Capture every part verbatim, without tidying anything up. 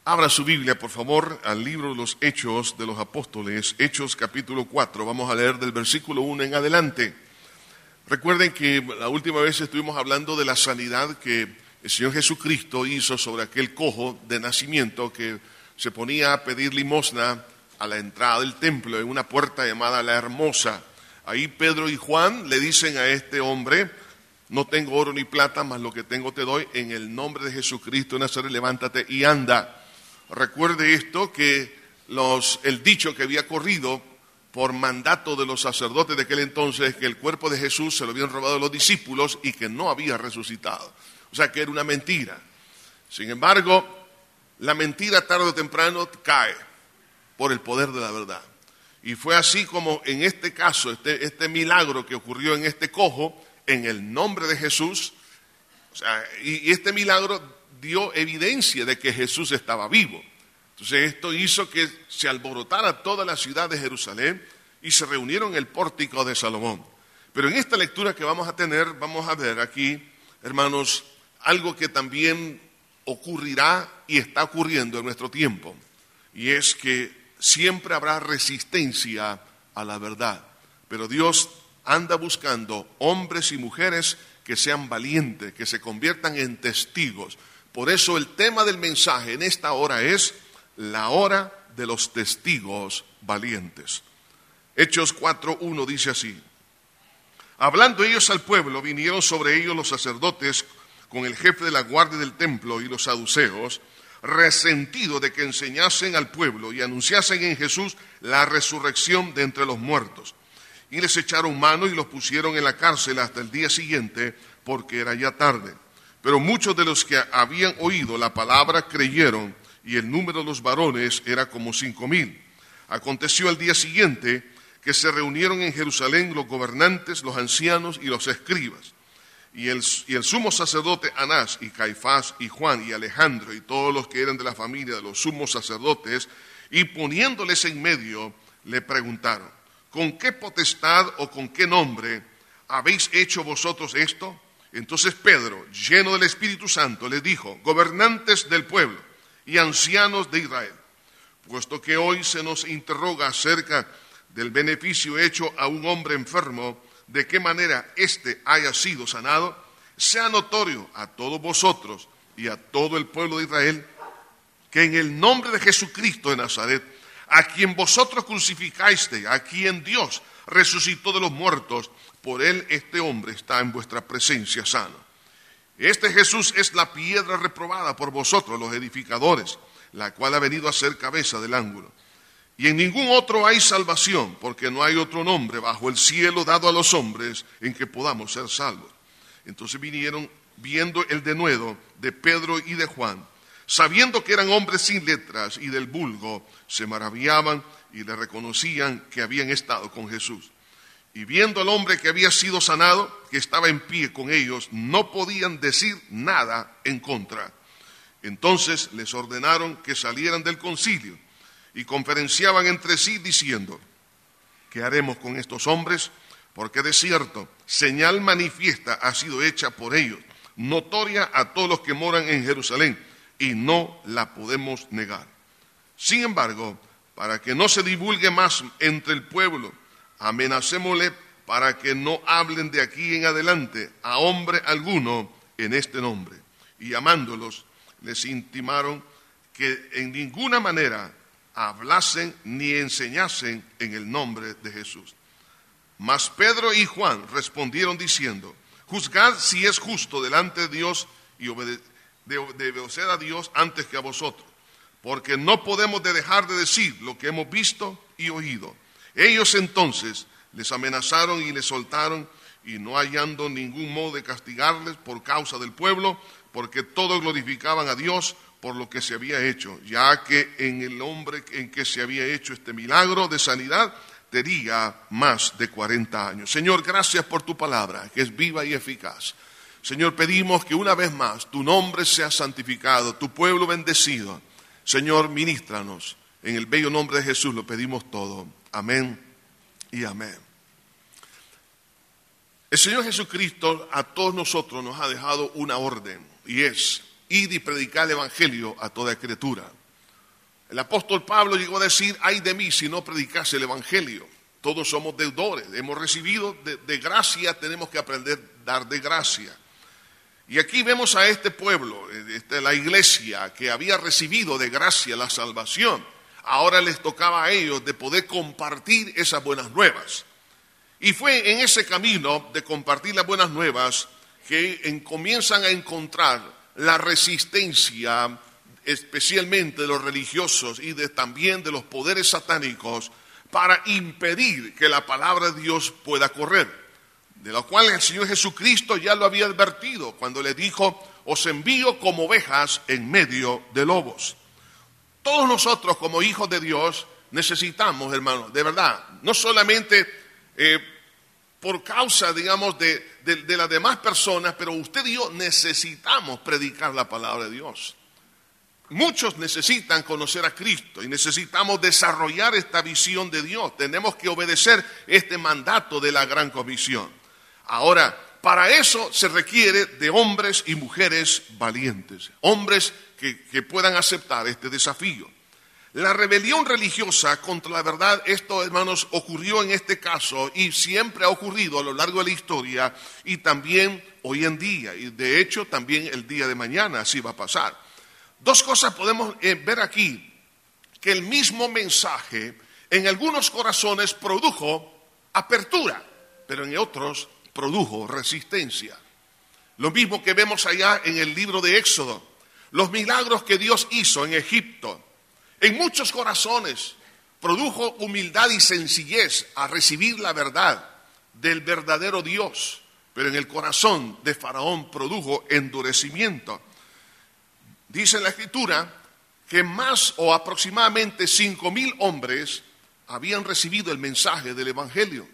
Abra su Biblia, por favor, al libro de los Hechos de los Apóstoles, Hechos capítulo cuatro. Vamos a leer del versículo uno en adelante. Recuerden que la última vez estuvimos hablando de la sanidad que el Señor Jesucristo hizo sobre aquel cojo de nacimiento que se ponía a pedir limosna a la entrada del templo, en una puerta llamada La Hermosa. Ahí Pedro y Juan le dicen a este hombre: no tengo oro ni plata, mas lo que tengo te doy. En el nombre de Jesucristo de Nazaret, levántate y anda. Recuerde esto, que los, el dicho que había corrido por mandato de los sacerdotes de aquel entonces, que el cuerpo de Jesús se lo habían robado los discípulos y que no había resucitado. O sea, que era una mentira. Sin embargo, la mentira tarde o temprano cae por el poder de la verdad. Y fue así como en este caso, este, este milagro que ocurrió en este cojo, en el nombre de Jesús, o sea, y, y este milagro dio evidencia de que Jesús estaba vivo. Entonces esto hizo que se alborotara toda la ciudad de Jerusalén y se reunieron en el pórtico de Salomón. Pero en esta lectura que vamos a tener, vamos a ver aquí, hermanos, algo que también ocurrirá y está ocurriendo en nuestro tiempo. Y es que siempre habrá resistencia a la verdad. Pero Dios anda buscando hombres y mujeres que sean valientes, que se conviertan en testigos. Por eso el tema del mensaje en esta hora es la hora de los testigos valientes. Hechos cuatro uno dice así: hablando ellos al pueblo, vinieron sobre ellos los sacerdotes con el jefe de la guardia del templo y los saduceos, resentidos de que enseñasen al pueblo y anunciasen en Jesús la resurrección de entre los muertos. Y les echaron mano y los pusieron en la cárcel hasta el día siguiente, porque era ya tarde. Pero muchos de los que habían oído la palabra creyeron, y el número de los varones era como cinco mil. Aconteció al día siguiente que se reunieron en Jerusalén los gobernantes, los ancianos y los escribas. Y el, y el sumo sacerdote Anás y Caifás y Juan y Alejandro y todos los que eran de la familia de los sumos sacerdotes, y poniéndoles en medio, le preguntaron: ¿con qué potestad o con qué nombre habéis hecho vosotros esto? Entonces Pedro, lleno del Espíritu Santo, les dijo: gobernantes del pueblo y ancianos de Israel, puesto que hoy se nos interroga acerca del beneficio hecho a un hombre enfermo, de qué manera éste haya sido sanado, sea notorio a todos vosotros y a todo el pueblo de Israel, que en el nombre de Jesucristo de Nazaret, a quien vosotros crucificaste, a quien Dios resucitó de los muertos, por él este hombre está en vuestra presencia sano. Este Jesús es la piedra reprobada por vosotros, los edificadores, la cual ha venido a ser cabeza del ángulo. Y en ningún otro hay salvación, porque no hay otro nombre bajo el cielo dado a los hombres en que podamos ser salvos. Entonces vinieron, viendo el denuedo de Pedro y de Juan, sabiendo que eran hombres sin letras y del vulgo, se maravillaban y le reconocían que habían estado con Jesús. Y viendo al hombre que había sido sanado, que estaba en pie con ellos, no podían decir nada en contra. Entonces les ordenaron que salieran del concilio y conferenciaban entre sí diciendo: ¿qué haremos con estos hombres? Porque de cierto, señal manifiesta ha sido hecha por ellos, notoria a todos los que moran en Jerusalén, y no la podemos negar. Sin embargo, para que no se divulgue más entre el pueblo, amenacémosle para que no hablen de aquí en adelante a hombre alguno en este nombre. Y llamándolos, les intimaron que en ninguna manera hablasen ni enseñasen en el nombre de Jesús. Mas Pedro y Juan respondieron diciendo: juzgad si es justo delante de Dios y obede- de, de obedecer a Dios antes que a vosotros, porque no podemos de dejar de decir lo que hemos visto y oído. Ellos entonces les amenazaron y les soltaron, y no hallando ningún modo de castigarles por causa del pueblo, porque todos glorificaban a Dios por lo que se había hecho, ya que en el hombre en que se había hecho este milagro de sanidad tenía más de cuarenta años. Señor, gracias por tu palabra, que es viva y eficaz. Señor, pedimos que una vez más tu nombre sea santificado, tu pueblo bendecido. Señor, ministranos. En el bello nombre de Jesús lo pedimos todo. Amén y amén. El Señor Jesucristo a todos nosotros nos ha dejado una orden, y es: id y predicar el evangelio a toda criatura. El apóstol Pablo llegó a decir: ay de mí si no predicase el evangelio. Todos somos deudores, hemos recibido de, de gracia, tenemos que aprender a dar de gracia. Y aquí vemos a este pueblo, este, la iglesia que había recibido de gracia la salvación. Ahora les tocaba a ellos de poder compartir esas buenas nuevas. Y fue en ese camino de compartir las buenas nuevas que en, comienzan a encontrar la resistencia, especialmente de los religiosos y de, también de los poderes satánicos, para impedir que la palabra de Dios pueda correr. De lo cual el Señor Jesucristo ya lo había advertido cuando le dijo: os envío como ovejas en medio de lobos. Todos nosotros como hijos de Dios necesitamos, hermanos, de verdad, no solamente eh, por causa, digamos, de, de, de las demás personas, pero usted y yo necesitamos predicar la palabra de Dios. Muchos necesitan conocer a Cristo y necesitamos desarrollar esta visión de Dios. Tenemos que obedecer este mandato de la gran comisión. Ahora, para eso se requiere de hombres y mujeres valientes, hombres que, que puedan aceptar este desafío. La rebelión religiosa contra la verdad, esto, hermanos, ocurrió en este caso y siempre ha ocurrido a lo largo de la historia y también hoy en día, y de hecho también el día de mañana así va a pasar. Dos cosas podemos eh, ver aquí: que el mismo mensaje en algunos corazones produjo apertura, pero en otros produjo resistencia. Lo mismo que vemos allá en el libro de Éxodo, los milagros que Dios hizo en Egipto, en muchos corazones produjo humildad y sencillez a recibir la verdad del verdadero Dios, pero en el corazón de Faraón produjo endurecimiento. Dice en la Escritura que más o aproximadamente cinco mil hombres habían recibido el mensaje del Evangelio.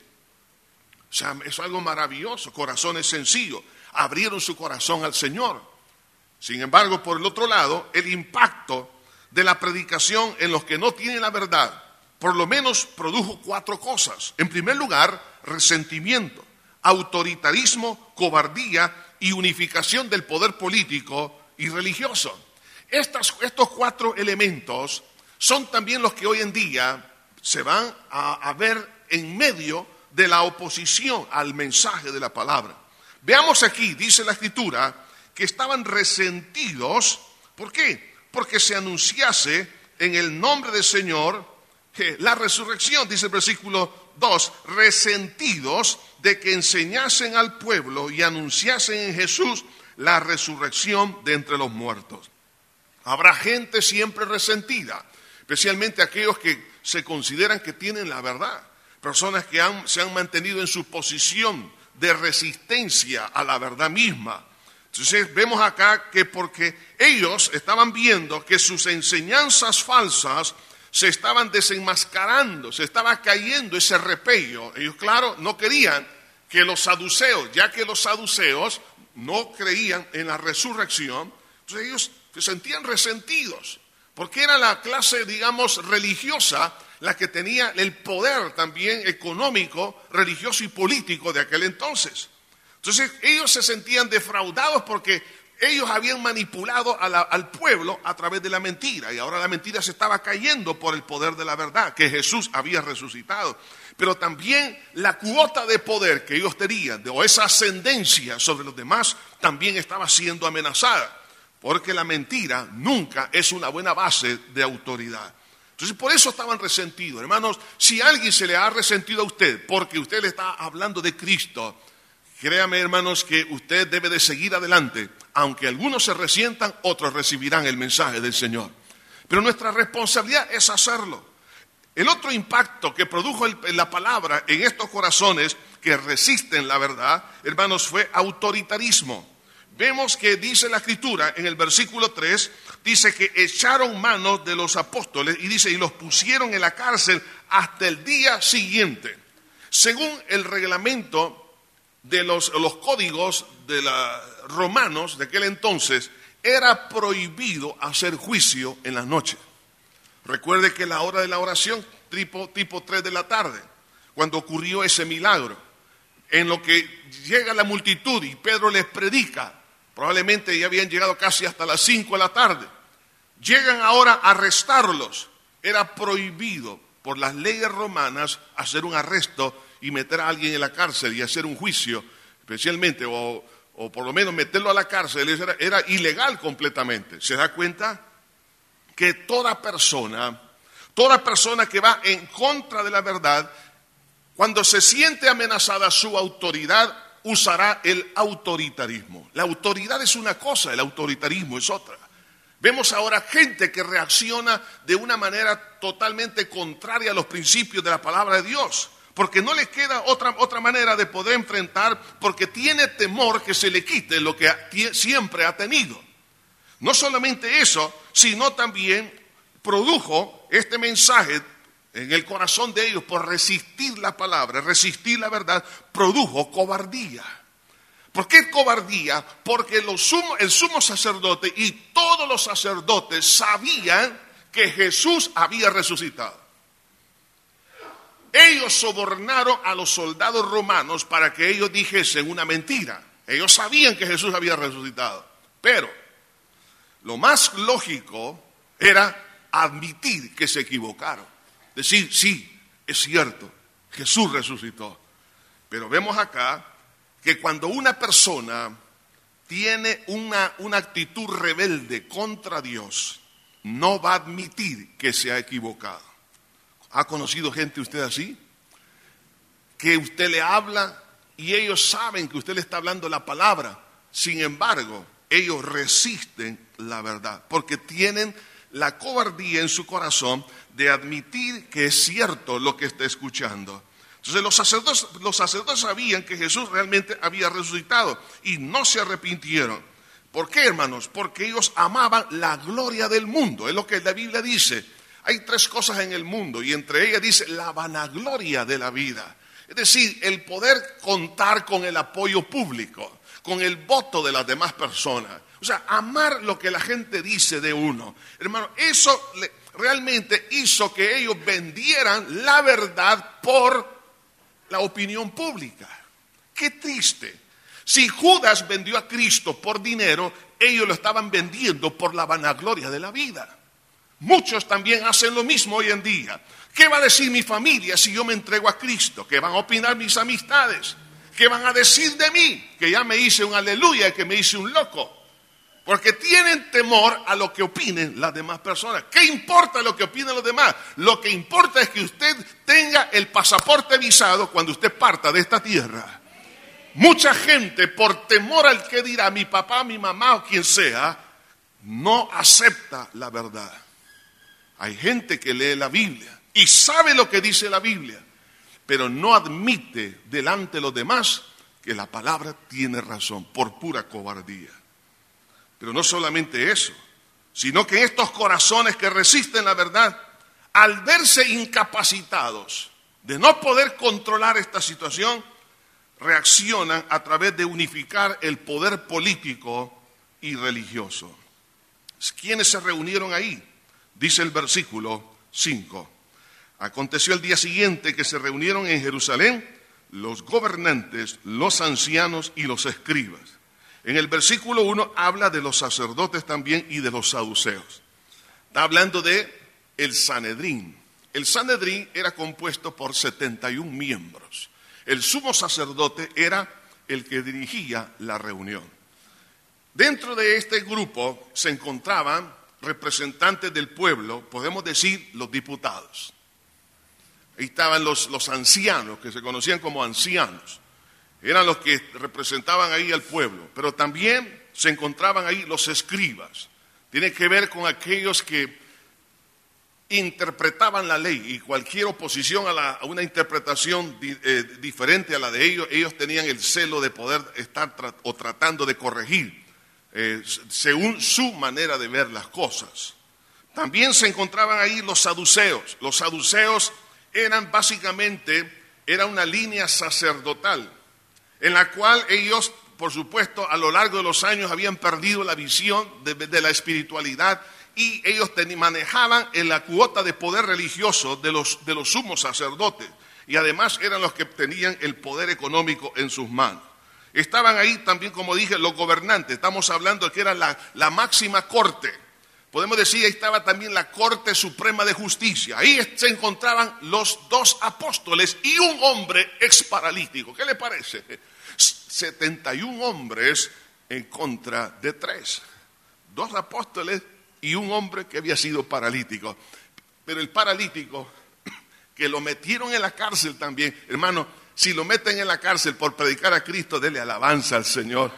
O sea, es algo maravilloso, corazones sencillos, abrieron su corazón al Señor. Sin embargo, por el otro lado, el impacto de la predicación en los que no tienen la verdad, por lo menos produjo cuatro cosas. En primer lugar, resentimiento, autoritarismo, cobardía y unificación del poder político y religioso. Estas, estos cuatro elementos son también los que hoy en día se van a, a ver en medio de la oposición al mensaje de la palabra. Veamos aquí, dice la Escritura, que estaban resentidos. ¿Por qué? Porque se anunciase en el nombre del Señor eh, la resurrección, dice el versículo dos, resentidos de que enseñasen al pueblo y anunciasen en Jesús la resurrección de entre los muertos. Habrá gente siempre resentida, especialmente aquellos que se consideran que tienen la verdad. Personas que han, se han mantenido en su posición de resistencia a la verdad misma. Entonces vemos acá que porque ellos estaban viendo que sus enseñanzas falsas se estaban desenmascarando, se estaba cayendo ese repello. Ellos, claro, no querían que los saduceos, ya que los saduceos no creían en la resurrección, entonces ellos se sentían resentidos, porque era la clase, digamos, religiosa la que tenía el poder también económico, religioso y político de aquel entonces. Entonces ellos se sentían defraudados porque ellos habían manipulado a la, al pueblo a través de la mentira, y ahora la mentira se estaba cayendo por el poder de la verdad, que Jesús había resucitado. Pero también la cuota de poder que ellos tenían, o esa ascendencia sobre los demás, también estaba siendo amenazada, porque la mentira nunca es una buena base de autoridad. Entonces, por eso estaban resentidos. Hermanos, si alguien se le ha resentido a usted porque usted le está hablando de Cristo, créame, hermanos, que usted debe de seguir adelante. Aunque algunos se resientan, otros recibirán el mensaje del Señor. Pero nuestra responsabilidad es hacerlo. El otro impacto que produjo el, la palabra en estos corazones que resisten la verdad, hermanos, fue autoritarismo. Vemos que dice la Escritura en el versículo tres, dice que echaron mano de los apóstoles y dice, y los pusieron en la cárcel hasta el día siguiente. Según el reglamento de los, los códigos de los romanos de aquel entonces, era prohibido hacer juicio en la noche. Recuerde que la hora de la oración, tipo, tipo tres de la tarde, cuando ocurrió ese milagro, en lo que llega la multitud y Pedro les predica, probablemente ya habían llegado casi hasta las cinco de la tarde. llegan ahora a arrestarlos. Era prohibido por las leyes romanas hacer un arresto y meter a alguien en la cárcel y hacer un juicio, especialmente, o, o por lo menos meterlo a la cárcel, era, era ilegal completamente. ¿Se da cuenta? Que toda persona, toda persona que va en contra de la verdad, cuando se siente amenazada su autoridad, usará el autoritarismo. La autoridad es una cosa, el autoritarismo es otra. Vemos ahora gente que reacciona de una manera totalmente contraria a los principios de la palabra de Dios, porque no le queda otra, otra manera de poder enfrentar, porque tiene temor que se le quite lo que siempre ha tenido. No solamente eso, sino también produjo este mensaje en el corazón de ellos por resistir la palabra, resistir la verdad, produjo cobardía. ¿Por qué cobardía? Porque los sumo, el sumo sacerdote y todos los sacerdotes sabían que Jesús había resucitado. Ellos sobornaron a los soldados romanos para que ellos dijesen una mentira. Ellos sabían que Jesús había resucitado, pero lo más lógico era admitir que se equivocaron. Decir, sí, es cierto, Jesús resucitó. Pero vemos acá que cuando una persona tiene una, una actitud rebelde contra Dios, no va a admitir que se ha equivocado. ¿Ha conocido gente usted así? Que usted le habla y ellos saben que usted le está hablando la palabra. Sin embargo, ellos resisten la verdad porque tienen la cobardía en su corazón de admitir que es cierto lo que está escuchando. Entonces los sacerdotes, los sacerdotes sabían que Jesús realmente había resucitado y no se arrepintieron. ¿Por qué, hermanos? Porque ellos amaban la gloria del mundo. Es lo que la Biblia dice. Hay tres cosas en el mundo y entre ellas dice la vanagloria de la vida. Es decir, el poder contar con el apoyo público, con el voto de las demás personas. O sea, amar lo que la gente dice de uno. Hermano, eso realmente hizo que ellos vendieran la verdad por la opinión pública. Qué triste. Si Judas vendió a Cristo por dinero, ellos lo estaban vendiendo por la vanagloria de la vida. Muchos también hacen lo mismo hoy en día. ¿Qué va a decir mi familia si yo me entrego a Cristo? ¿Qué van a opinar mis amistades? ¿Qué van a decir de mí? Que ya me hice un aleluya, que me hice un loco. Porque tienen temor a lo que opinen las demás personas. ¿Qué importa lo que opinen los demás? Lo que importa es que usted tenga el pasaporte visado cuando usted parta de esta tierra. Mucha gente, por temor al que dirá mi papá, mi mamá o quien sea, no acepta la verdad. Hay gente que lee la Biblia y sabe lo que dice la Biblia, pero no admite delante de los demás que la palabra tiene razón por pura cobardía. Pero no solamente eso, sino que estos corazones que resisten la verdad, al verse incapacitados de no poder controlar esta situación, reaccionan a través de unificar el poder político y religioso. ¿Quiénes se reunieron ahí? Dice el versículo cinco. Aconteció el día siguiente que se reunieron en Jerusalén los gobernantes, los ancianos y los escribas. En el versículo uno habla de los sacerdotes también y de los saduceos. Está hablando de el Sanedrín. El Sanedrín era compuesto por setenta y un miembros. El sumo sacerdote era el que dirigía la reunión. Dentro de este grupo se encontraban representantes del pueblo, podemos decir los diputados. Ahí estaban los, los ancianos, que se conocían como ancianos. Eran los que representaban ahí al pueblo, pero también se encontraban ahí los escribas. Tiene que ver con aquellos que interpretaban la ley y cualquier oposición a, la, a una interpretación di, eh, diferente a la de ellos, ellos tenían el celo de poder estar tra- o tratando de corregir eh, según su manera de ver las cosas. También se encontraban ahí los saduceos. Los saduceos eran básicamente, era una línea sacerdotal, en la cual ellos, por supuesto, a lo largo de los años habían perdido la visión de, de la espiritualidad y ellos ten, manejaban en la cuota de poder religioso de los, de los sumos sacerdotes y además eran los que tenían el poder económico en sus manos. Estaban ahí también, como dije, los gobernantes. Estamos hablando de que era la, la máxima corte. Podemos decir, ahí estaba también la Corte Suprema de Justicia. Ahí se encontraban los dos apóstoles y un hombre exparalítico. ¿Qué le parece? setenta y un hombres en contra de tres. Dos apóstoles y un hombre que había sido paralítico. Pero el paralítico, que lo metieron en la cárcel también, hermano, si lo meten en la cárcel por predicar a Cristo, dele alabanza al Señor.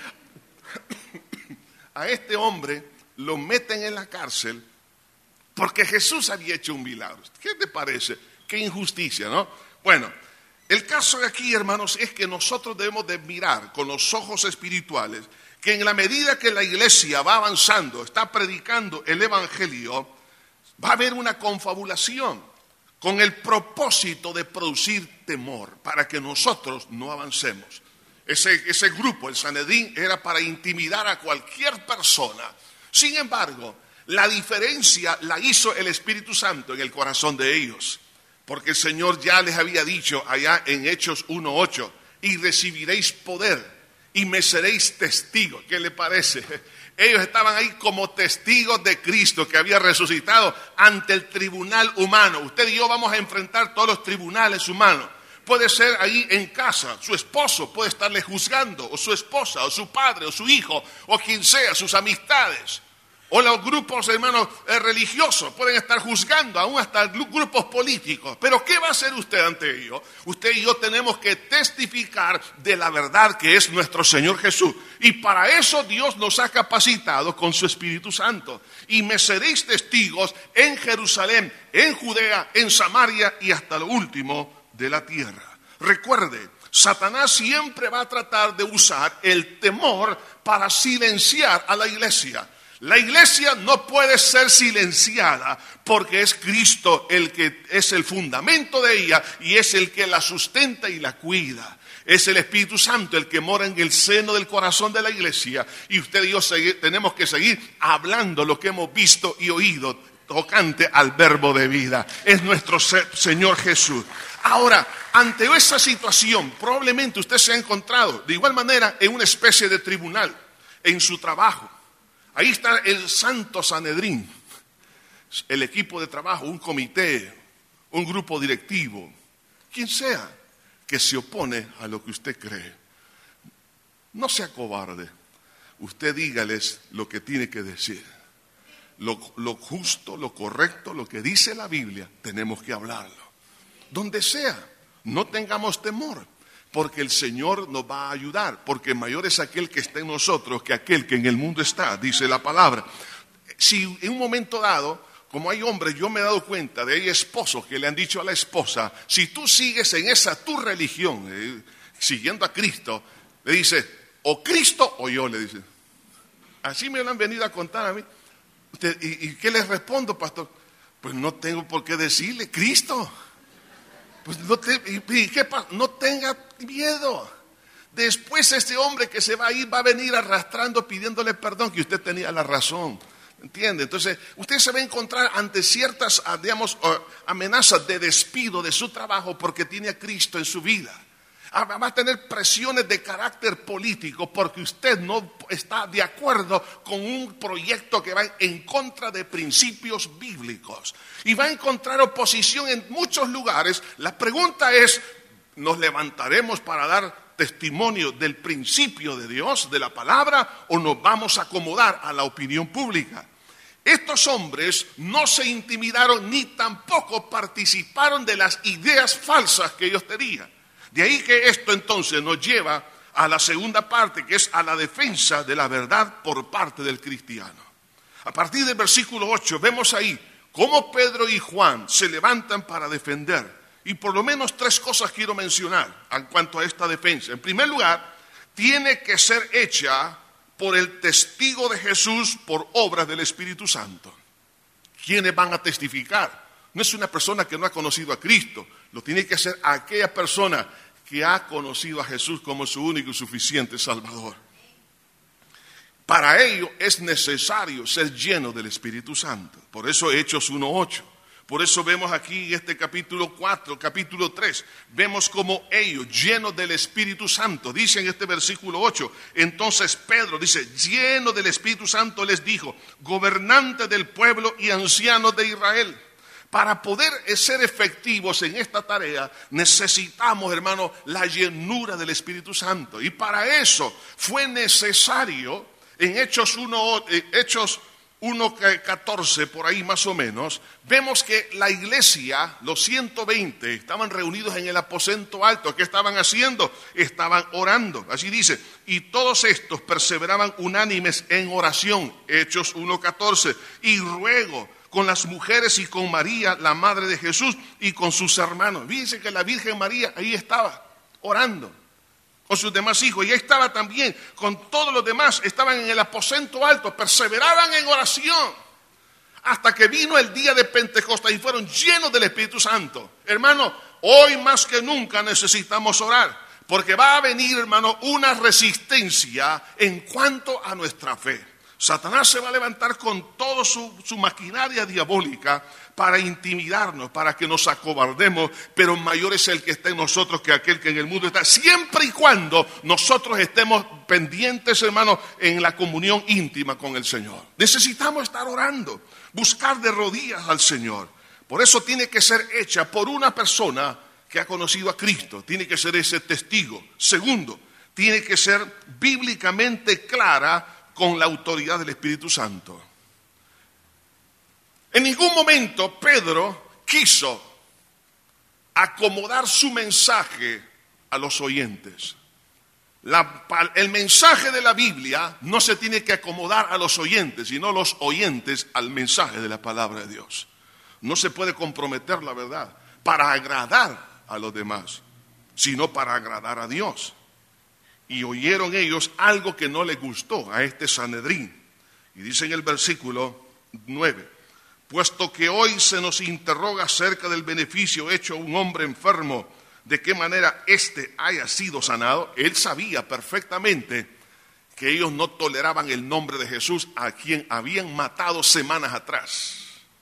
A este hombre lo meten en la cárcel porque Jesús había hecho un milagro. ¿Qué te parece? Qué injusticia, ¿no? Bueno, el caso de aquí, hermanos, es que nosotros debemos de mirar con los ojos espirituales que en la medida que la iglesia va avanzando, está predicando el evangelio, va a haber una confabulación con el propósito de producir temor para que nosotros no avancemos. Ese, ese grupo, el Sanedrín, era para intimidar a cualquier persona. Sin embargo, la diferencia la hizo el Espíritu Santo en el corazón de ellos. Porque el Señor ya les había dicho allá en Hechos uno ocho, y recibiréis poder y me seréis testigos. ¿Qué le parece? Ellos estaban ahí como testigos de Cristo que había resucitado ante el tribunal humano. Usted y yo vamos a enfrentar todos los tribunales humanos. Puede ser ahí en casa, su esposo puede estarle juzgando, o su esposa, o su padre, o su hijo, o quien sea, sus amistades. O los grupos, hermanos, eh, religiosos pueden estar juzgando, aún hasta grupos políticos. Pero ¿qué va a hacer usted ante ello? Usted y yo tenemos que testificar de la verdad que es nuestro Señor Jesús. Y para eso Dios nos ha capacitado con su Espíritu Santo. Y me seréis testigos en Jerusalén, en Judea, en Samaria y hasta lo último de la tierra. Recuerde, Satanás siempre va a tratar de usar el temor para silenciar a la iglesia. La iglesia no puede ser silenciada porque es Cristo el que es el fundamento de ella y es el que la sustenta y la cuida. Es el Espíritu Santo el que mora en el seno del corazón de la iglesia y usted y yo tenemos que seguir hablando lo que hemos visto y oído tocante al verbo de vida. Es nuestro Señor Jesús. Ahora, ante esa situación, probablemente usted se ha encontrado de igual manera en una especie de tribunal, en su trabajo. Ahí está el Santo Sanedrín, el equipo de trabajo, un comité, un grupo directivo, quien sea que se opone a lo que usted cree. No sea cobarde, usted dígales lo que tiene que decir. Lo, lo justo, lo correcto, lo que dice la Biblia, tenemos que hablarlo. Donde sea, no tengamos temor. Porque el Señor nos va a ayudar, porque mayor es aquel que está en nosotros que aquel que en el mundo está, dice la palabra. Si en un momento dado, como hay hombres, yo me he dado cuenta de hay esposos que le han dicho a la esposa, si tú sigues en esa tu religión, eh, siguiendo a Cristo, le dice, o Cristo o yo, le dice. Así me lo han venido a contar a mí. Usted, ¿y, ¿Y qué les respondo, pastor? Pues no tengo por qué decirle, Cristo. Pues no, te, y, ¿qué pasa? No tenga miedo. Después este hombre que se va a ir va a venir arrastrando, pidiéndole perdón, que usted tenía la razón. ¿Entiende? Entonces, usted se va a encontrar ante ciertas, digamos, amenazas de despido de su trabajo porque tiene a Cristo en su vida. Va a tener presiones de carácter político porque usted no está de acuerdo con un proyecto que va en contra de principios bíblicos. Y va a encontrar oposición en muchos lugares. La pregunta es, ¿nos levantaremos para dar testimonio del principio de Dios, de la palabra, o nos vamos a acomodar a la opinión pública? Estos hombres no se intimidaron ni tampoco participaron de las ideas falsas que ellos tenían. De ahí que esto entonces nos lleva a la segunda parte, que es a la defensa de la verdad por parte del cristiano. A partir del versículo ocho vemos ahí cómo Pedro y Juan se levantan para defender. Y por lo menos tres cosas quiero mencionar en cuanto a esta defensa. En primer lugar, tiene que ser hecha por el testigo de Jesús por obras del Espíritu Santo. ¿Quiénes van a testificar? No es una persona que no ha conocido a Cristo, lo tiene que hacer aquella persona que ha conocido a Jesús como su único y suficiente Salvador. Para ello es necesario ser lleno del Espíritu Santo. Por eso Hechos uno ocho. Por eso vemos aquí en este capítulo cuatro, capítulo tres, vemos como ellos, llenos del Espíritu Santo, dice en este versículo ocho, entonces Pedro dice, lleno del Espíritu Santo les dijo, gobernante del pueblo y ancianos de Israel, para poder ser efectivos en esta tarea necesitamos, hermano, la llenura del Espíritu Santo. Y para eso fue necesario, en Hechos uno, Hechos uno catorce, por ahí más o menos, vemos que la iglesia, los ciento veinte, estaban reunidos en el aposento alto. ¿Qué estaban haciendo? Estaban orando. Así dice, y todos estos perseveraban unánimes en oración, Hechos uno catorce, y ruego con las mujeres y con María, la madre de Jesús, y con sus hermanos. Fíjense que la Virgen María ahí estaba, orando con sus demás hijos, y ahí estaba también con todos los demás, estaban en el aposento alto, perseveraban en oración, hasta que vino el día de Pentecostés y fueron llenos del Espíritu Santo. Hermano, hoy más que nunca necesitamos orar, porque va a venir, hermano, una resistencia en cuanto a nuestra fe. Satanás se va a levantar con toda su, su maquinaria diabólica para intimidarnos, para que nos acobardemos, pero mayor es el que está en nosotros que aquel que en el mundo está, siempre y cuando nosotros estemos pendientes, hermanos, en la comunión íntima con el Señor. Necesitamos estar orando, buscar de rodillas al Señor. Por eso tiene que ser hecha por una persona que ha conocido a Cristo, tiene que ser ese testigo. Segundo, tiene que ser bíblicamente clara con la autoridad del Espíritu Santo. En ningún momento Pedro quiso acomodar su mensaje a los oyentes. La, el mensaje de la Biblia no se tiene que acomodar a los oyentes, sino los oyentes al mensaje de la palabra de Dios. No se puede comprometer la verdad para agradar a los demás, sino para agradar a Dios. Y oyeron ellos algo que no les gustó a este Sanedrín. Y dice en el versículo nueve, puesto que hoy se nos interroga acerca del beneficio hecho a un hombre enfermo, de qué manera éste haya sido sanado. Él sabía perfectamente que ellos no toleraban el nombre de Jesús, a quien habían matado semanas atrás.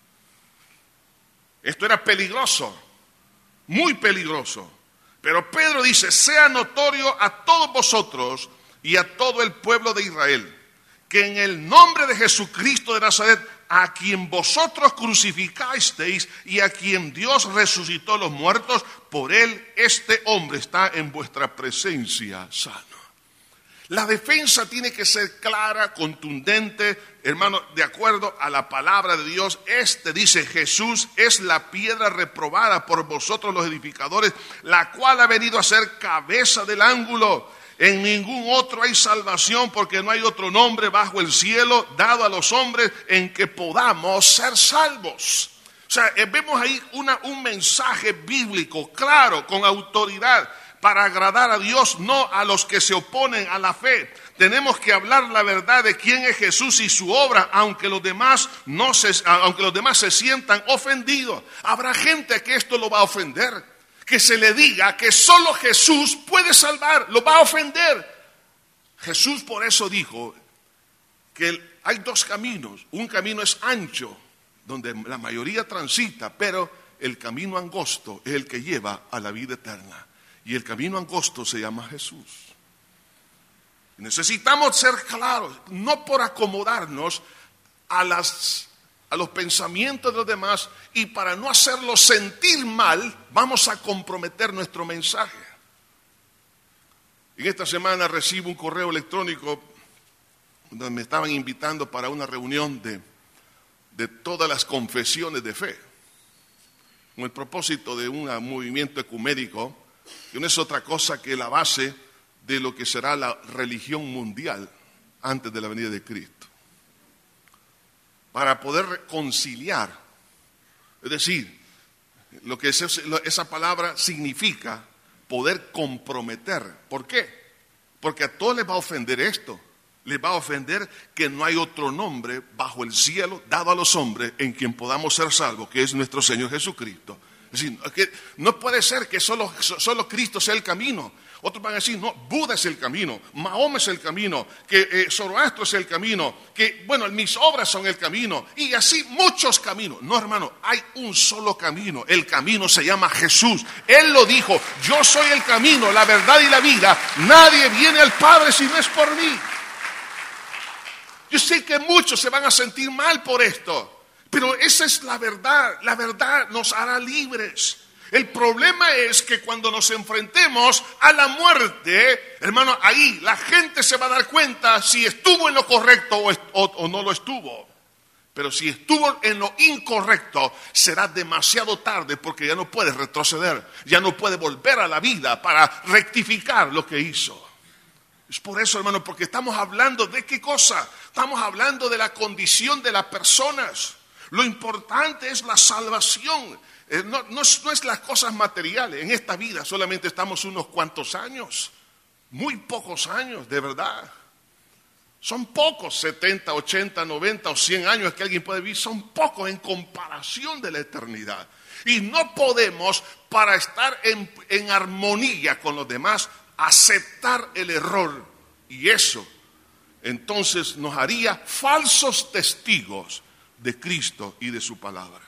Esto era peligroso, muy peligroso. Pero Pedro dice, sea notorio a todos vosotros y a todo el pueblo de Israel, que en el nombre de Jesucristo de Nazaret, a quien vosotros crucificasteis y a quien Dios resucitó los muertos, por él este hombre está en vuestra presencia sano. La defensa tiene que ser clara, contundente, hermano, de acuerdo a la palabra de Dios. Este dice, Jesús es la piedra reprobada por vosotros los edificadores, la cual ha venido a ser cabeza del ángulo. En ningún otro hay salvación, porque no hay otro nombre bajo el cielo dado a los hombres en que podamos ser salvos. O sea, vemos ahí una, un mensaje bíblico claro, con autoridad, para agradar a Dios, no a los que se oponen a la fe. Tenemos que hablar la verdad de quién es Jesús y su obra, aunque los demás no se, aunque los demás se sientan ofendidos. Habrá gente que esto lo va a ofender, que se le diga que solo Jesús puede salvar, lo va a ofender. Jesús por eso dijo que hay dos caminos. Un camino es ancho, donde la mayoría transita, pero el camino angosto es el que lleva a la vida eterna. Y el camino angosto se llama Jesús. Necesitamos ser claros, no por acomodarnos a, las, a los pensamientos de los demás, y para no hacerlos sentir mal, vamos a comprometer nuestro mensaje. En esta semana recibo un correo electrónico donde me estaban invitando para una reunión de, de todas las confesiones de fe, con el propósito de un movimiento ecuménico, que no es otra cosa que la base de lo que será la religión mundial antes de la venida de Cristo. Para poder reconciliar, es decir, lo que es, esa palabra significa poder comprometer. ¿Por qué? Porque a todos les va a ofender esto. Les va a ofender que no hay otro nombre bajo el cielo dado a los hombres en quien podamos ser salvos, que es nuestro Señor Jesucristo. Es decir, que no puede ser que solo, solo Cristo sea el camino. Otros van a decir, no, Buda es el camino, Mahoma es el camino, que eh, Zoroastro es el camino, que, bueno, mis obras son el camino, y así muchos caminos. No, hermano, hay un solo camino. El camino se llama Jesús. Él lo dijo, yo soy el camino, la verdad y la vida. Nadie viene al Padre si no es por mí. Yo sé que muchos se van a sentir mal por esto, pero esa es la verdad. La verdad nos hará libres. El problema es que cuando nos enfrentemos a la muerte, hermano, ahí la gente se va a dar cuenta si estuvo en lo correcto o, o, o no lo estuvo. Pero si estuvo en lo incorrecto, será demasiado tarde porque ya no puede retroceder, ya no puede volver a la vida para rectificar lo que hizo. Es por eso, hermano, porque estamos hablando de qué cosa. Estamos hablando de la condición de las personas. Lo importante es la salvación. Eh, no, no, es, no es las cosas materiales. En esta vida solamente estamos unos cuantos años. Muy pocos años, de verdad. Son pocos, setenta, ochenta, noventa o cien años que alguien puede vivir. Son pocos en comparación de la eternidad. Y no podemos, para estar en, en armonía con los demás, aceptar el error. Y eso, entonces, nos haría falsos testigos de Cristo y de su palabra.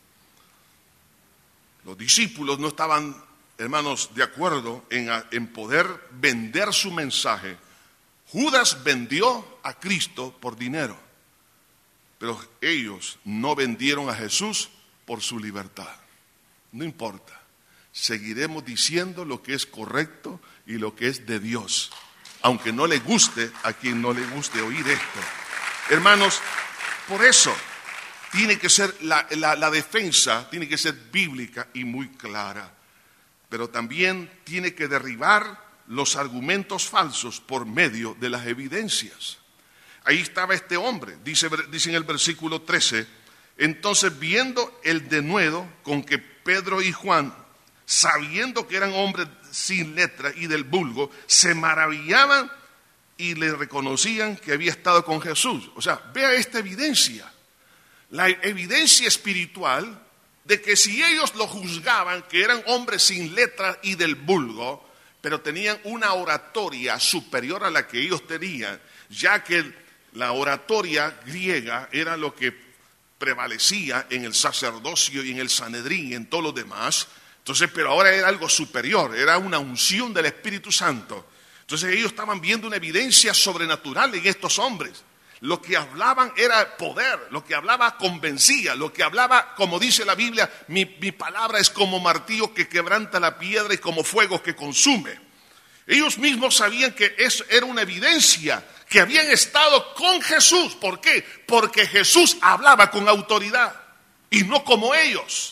Los discípulos no estaban, hermanos, de acuerdo en, en poder vender su mensaje. Judas vendió a Cristo por dinero, pero ellos no vendieron a Jesús por su libertad. No importa, seguiremos diciendo lo que es correcto y lo que es de Dios, aunque no le guste a quien no le guste oír esto. Hermanos, por eso tiene que ser la, la, la defensa, tiene que ser bíblica y muy clara, pero también tiene que derribar los argumentos falsos por medio de las evidencias. Ahí estaba este hombre, dice, dice en el versículo trece, entonces viendo el denuedo con que Pedro y Juan, sabiendo que eran hombres sin letra y del vulgo, se maravillaban y le reconocían que había estado con Jesús. O sea, vea esta evidencia. La evidencia espiritual de que si ellos lo juzgaban que eran hombres sin letra y del vulgo, pero tenían una oratoria superior a la que ellos tenían, ya que la oratoria griega era lo que prevalecía en el sacerdocio y en el Sanedrín y en todo lo demás. Entonces, pero ahora era algo superior, era una unción del Espíritu Santo. Entonces ellos estaban viendo una evidencia sobrenatural en estos hombres. Lo que hablaban era poder, lo que hablaba convencía, lo que hablaba, como dice la Biblia, mi, mi palabra es como martillo que quebranta la piedra y como fuego que consume. Ellos mismos sabían que eso era una evidencia, que habían estado con Jesús. ¿Por qué? Porque Jesús hablaba con autoridad y no como ellos.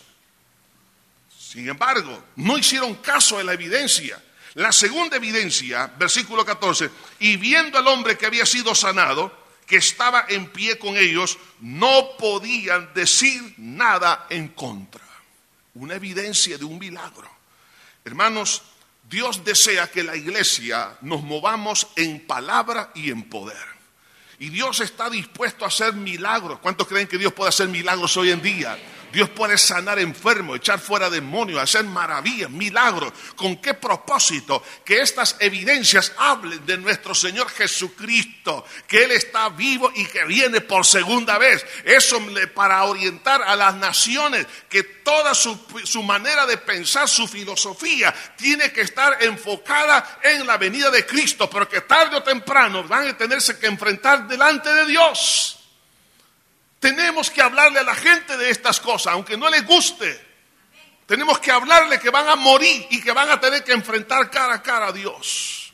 Sin embargo, no hicieron caso de la evidencia. La segunda evidencia, versículo catorce, y viendo al hombre que había sido sanado, que estaba en pie con ellos, no podían decir nada en contra. Una evidencia de un milagro. Hermanos, Dios desea que la iglesia nos movamos en palabra y en poder. Y Dios está dispuesto a hacer milagros. ¿Cuántos creen que Dios puede hacer milagros hoy en día? Dios puede sanar enfermos, echar fuera demonios, hacer maravillas, milagros. ¿Con qué propósito? Que estas evidencias hablen de nuestro Señor Jesucristo, que Él está vivo y que viene por segunda vez. Eso para orientar a las naciones, que toda su, su manera de pensar, su filosofía, tiene que estar enfocada en la venida de Cristo, pero que tarde o temprano van a tenerse que enfrentar delante de Dios. Tenemos que hablarle a la gente de estas cosas, aunque no les guste. Tenemos que hablarle que van a morir y que van a tener que enfrentar cara a cara a Dios.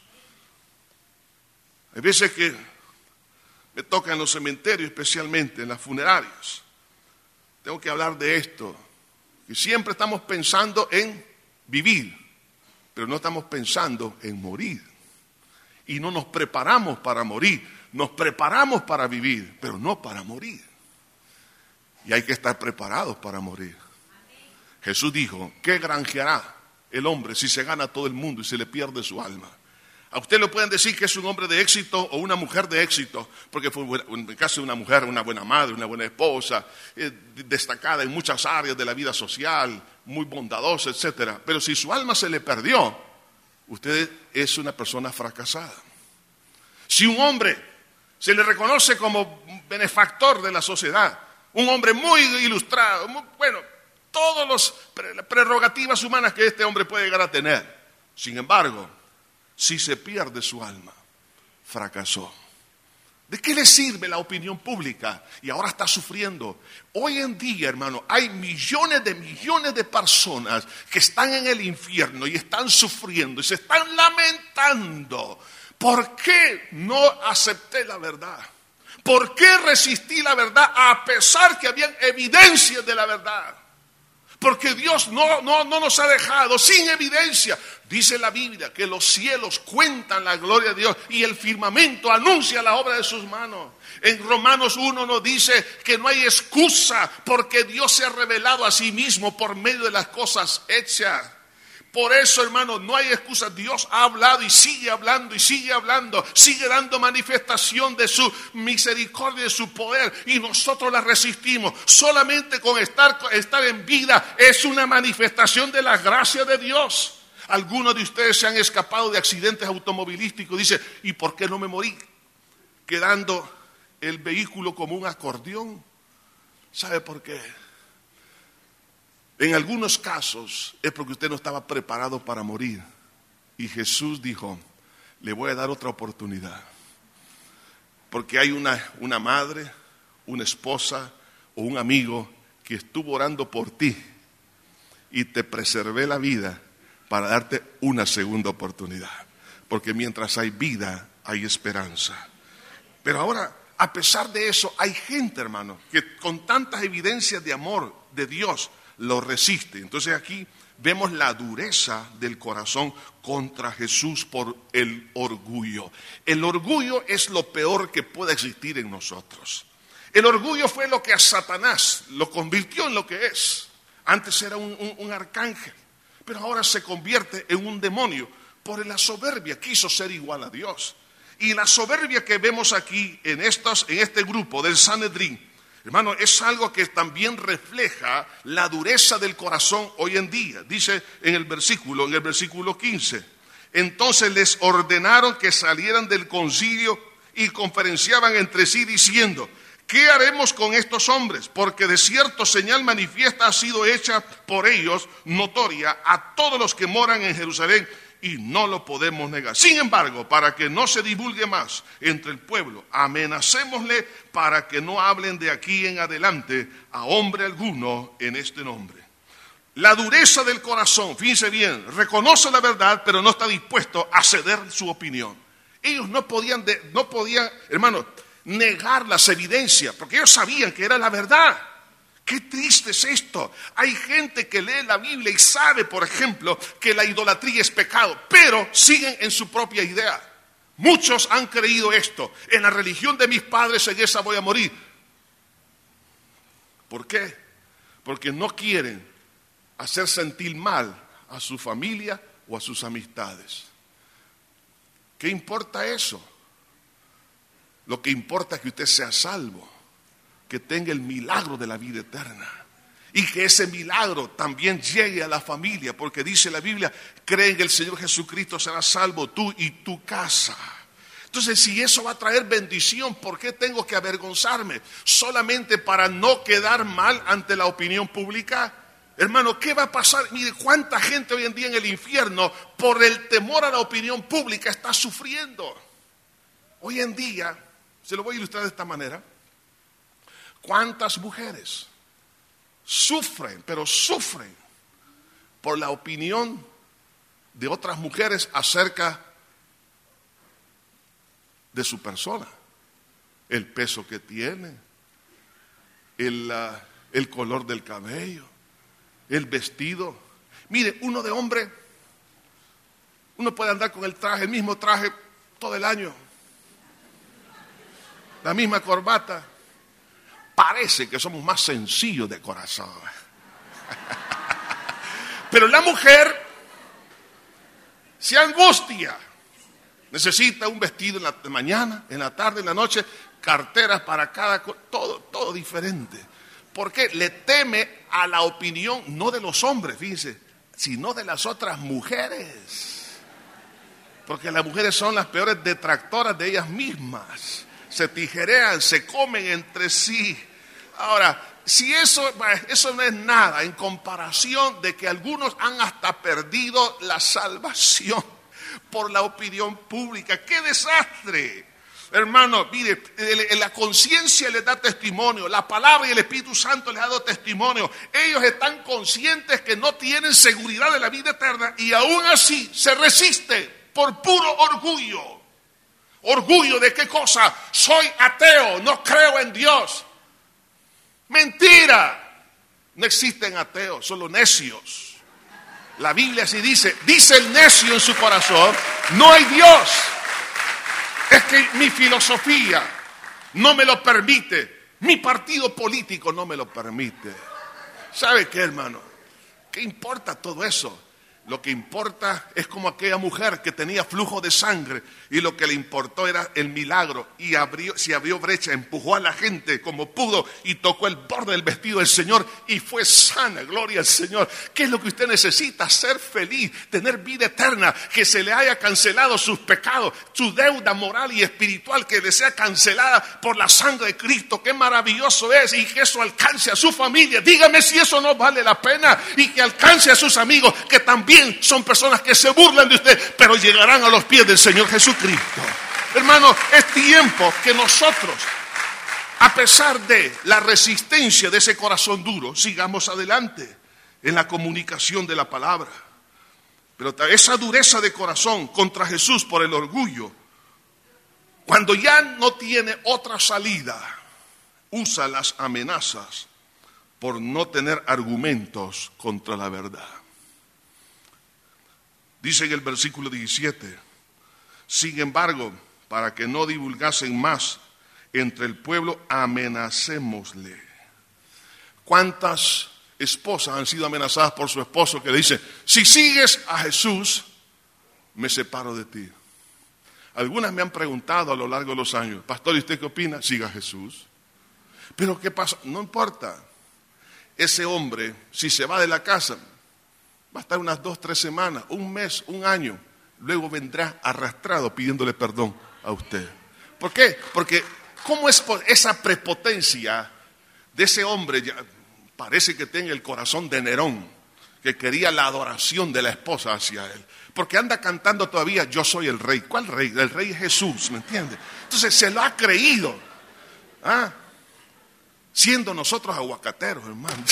Hay veces que me toca en los cementerios, especialmente en las funerarias. Tengo que hablar de esto. Que siempre estamos pensando en vivir, pero no estamos pensando en morir. Y no nos preparamos para morir. Nos preparamos para vivir, pero no para morir. Y hay que estar preparados para morir. Jesús dijo, ¿qué granjeará el hombre si se gana todo el mundo y se le pierde su alma? A usted le pueden decir que es un hombre de éxito o una mujer de éxito, porque fue en el caso de una mujer, una buena madre, una buena esposa, eh, destacada en muchas áreas de la vida social, muy bondadosa, etcétera. Pero si su alma se le perdió, usted es una persona fracasada. Si un hombre se le reconoce como benefactor de la sociedad, un hombre muy ilustrado, muy, bueno, todas las prerrogativas humanas que este hombre puede llegar a tener, sin embargo, si se pierde su alma, fracasó. ¿De qué le sirve la opinión pública? Y ahora está sufriendo. Hoy en día, hermano, hay millones de millones de personas que están en el infierno y están sufriendo y se están lamentando. ¿Por qué no acepté la verdad? ¿Por qué resistí la verdad a pesar que habían evidencias de la verdad? Porque Dios no, no, no nos ha dejado sin evidencia. Dice la Biblia que los cielos cuentan la gloria de Dios y el firmamento anuncia la obra de sus manos. En Romanos uno nos dice que no hay excusa porque Dios se ha revelado a sí mismo por medio de las cosas hechas. Por eso, hermano, no hay excusa. Dios ha hablado y sigue hablando y sigue hablando. Sigue dando manifestación de su misericordia, de su poder. Y nosotros la resistimos. Solamente con estar, estar en vida es una manifestación de la gracia de Dios. Algunos de ustedes se han escapado de accidentes automovilísticos. Dice, ¿y por qué no me morí? Quedando el vehículo como un acordeón. ¿Sabe por qué? En algunos casos es porque usted no estaba preparado para morir. Y Jesús dijo, le voy a dar otra oportunidad. Porque hay una, una madre, una esposa o un amigo que estuvo orando por ti y te preservé la vida para darte una segunda oportunidad. Porque mientras hay vida, hay esperanza. Pero ahora, a pesar de eso, hay gente, hermano, que con tantas evidencias de amor de Dios, lo resiste. Entonces aquí vemos la dureza del corazón contra Jesús por el orgullo. El orgullo es lo peor que puede existir en nosotros. El orgullo fue lo que a Satanás lo convirtió en lo que es. Antes era un, un, un arcángel, pero ahora se convierte en un demonio por la soberbia. Quiso ser igual a Dios. Y la soberbia que vemos aquí en, estos, en este grupo del Sanedrín, hermano, es algo que también refleja la dureza del corazón hoy en día. Dice en el versículo, en el versículo quince, entonces les ordenaron que salieran del concilio y conferenciaban entre sí diciendo, ¿qué haremos con estos hombres? Porque de cierto señal manifiesta ha sido hecha por ellos, notoria, a todos los que moran en Jerusalén, y no lo podemos negar. Sin embargo, para que no se divulgue más entre el pueblo, amenacémosle para que no hablen de aquí en adelante a hombre alguno en este nombre. La dureza del corazón, fíjense bien, reconoce la verdad, pero no está dispuesto a ceder su opinión. Ellos no podían, de, no podían, hermano, negar las evidencias, porque ellos sabían que era la verdad. Qué triste es esto. Hay gente que lee la Biblia y sabe, por ejemplo, que la idolatría es pecado, pero siguen en su propia idea. Muchos han creído esto. En la religión de mis padres, en esa voy a morir. ¿Por qué? Porque no quieren hacer sentir mal a su familia o a sus amistades. ¿Qué importa eso? Lo que importa es que usted sea salvo, que tenga el milagro de la vida eterna y que ese milagro también llegue a la familia, porque dice la Biblia, cree en el Señor Jesucristo, serás salvo tú y tu casa. Entonces, si eso va a traer bendición, ¿por qué tengo que avergonzarme? Solamente para no quedar mal ante la opinión pública. Hermano, ¿qué va a pasar? Mire, cuánta gente hoy en día en el infierno por el temor a la opinión pública está sufriendo. Hoy en día, se lo voy a ilustrar de esta manera. ¿Cuántas mujeres sufren, pero sufren por la opinión de otras mujeres acerca de su persona? El peso que tiene, el, uh, el color del cabello, el vestido. Mire, uno de hombre, uno puede andar con el traje, el mismo traje todo el año, la misma corbata. Parece que somos más sencillos de corazón. Pero la mujer se angustia. Necesita un vestido en la mañana, en la tarde, en la noche, carteras para cada cosa, todo, todo diferente. ¿Por qué? Le teme a la opinión, no de los hombres, fíjense, sino de las otras mujeres. Porque las mujeres son las peores detractoras de ellas mismas. Se tijerean, se comen entre sí. Ahora, si eso, eso no es nada en comparación de que algunos han hasta perdido la salvación por la opinión pública. ¡Qué desastre! Hermano, mire, la conciencia les da testimonio, la palabra y el Espíritu Santo les ha dado testimonio. Ellos están conscientes que no tienen seguridad de la vida eterna y aún así se resiste por puro orgullo. ¿Orgullo de qué cosa? Soy ateo, no creo en Dios. Mentira. No existen ateos, solo necios. La Biblia así dice, dice el necio en su corazón, no hay Dios. Es que mi filosofía no me lo permite, mi partido político no me lo permite. ¿Sabe qué, hermano? ¿Qué importa todo eso? Lo que importa es como aquella mujer que tenía flujo de sangre y lo que le importó era el milagro y abrió, se abrió brecha, empujó a la gente como pudo y tocó el borde del vestido del Señor y fue sana, gloria al Señor. ¿Qué es lo que usted necesita? Ser feliz, tener vida eterna, que se le haya cancelado sus pecados, su deuda moral y espiritual, que le sea cancelada por la sangre de Cristo. Qué maravilloso es y que eso alcance a su familia. Dígame si eso no vale la pena y que alcance a sus amigos que también son personas que se burlan de usted, pero llegarán a los pies del Señor Jesucristo. Hermano, es tiempo que nosotros, a pesar de la resistencia de ese corazón duro, sigamos adelante en la comunicación de la palabra. Pero esa dureza de corazón contra Jesús por el orgullo, cuando ya no tiene otra salida, usa las amenazas por no tener argumentos contra la verdad. Dice en el versículo diecisiete, sin embargo, para que no divulgasen más entre el pueblo, amenacémosle. ¿Cuántas esposas han sido amenazadas por su esposo que le dice, si sigues a Jesús, me separo de ti? Algunas me han preguntado a lo largo de los años, pastor, ¿y usted qué opina? Siga a Jesús. Pero ¿qué pasa? No importa. Ese hombre, si se va de la casa, va a estar unas dos, tres semanas, un mes, un año. Luego vendrá arrastrado pidiéndole perdón a usted. ¿Por qué? Porque ¿cómo es esa prepotencia de ese hombre? Ya parece que tiene el corazón de Nerón, que quería la adoración de la esposa hacia él. Porque anda cantando todavía, yo soy el rey. ¿Cuál rey? El rey es Jesús, ¿me entiende? Entonces se lo ha creído. ¿Ah? Siendo nosotros aguacateros, hermano.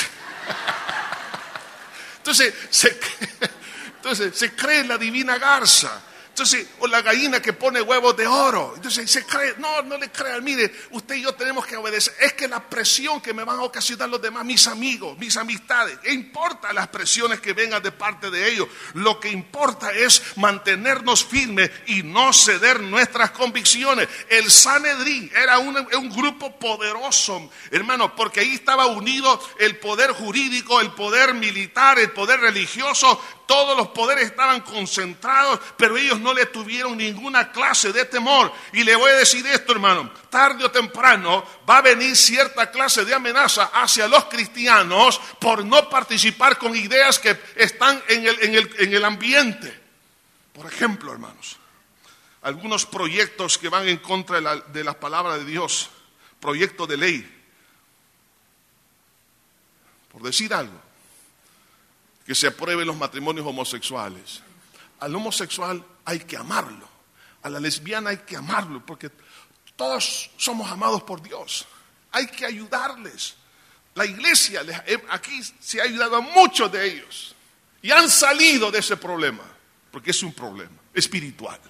Entonces se, entonces se cree la divina garza. Entonces, o la gallina que pone huevos de oro. Entonces se cree, no, no le crean, mire, usted y yo tenemos que obedecer. Es que la presión que me van a ocasionar los demás, mis amigos, mis amistades, ¿qué importa las presiones que vengan de parte de ellos? Lo que importa es mantenernos firmes y no ceder nuestras convicciones. El Sanedrín era un, un grupo poderoso, hermano, porque ahí estaba unido el poder jurídico, el poder militar, el poder religioso. Todos los poderes estaban concentrados, pero ellos no le tuvieron ninguna clase de temor. Y le voy a decir esto, hermano, tarde o temprano va a venir cierta clase de amenaza hacia los cristianos por no participar con ideas que están en el, en el, en el ambiente. Por ejemplo, hermanos, algunos proyectos que van en contra de la, de la palabra de Dios, proyectos de ley, por decir algo, que se aprueben los matrimonios homosexuales. Al homosexual hay que amarlo, a la lesbiana hay que amarlo, porque todos somos amados por Dios. Hay que ayudarles. La iglesia, aquí se ha ayudado a muchos de ellos y han salido de ese problema, porque es un problema espiritual.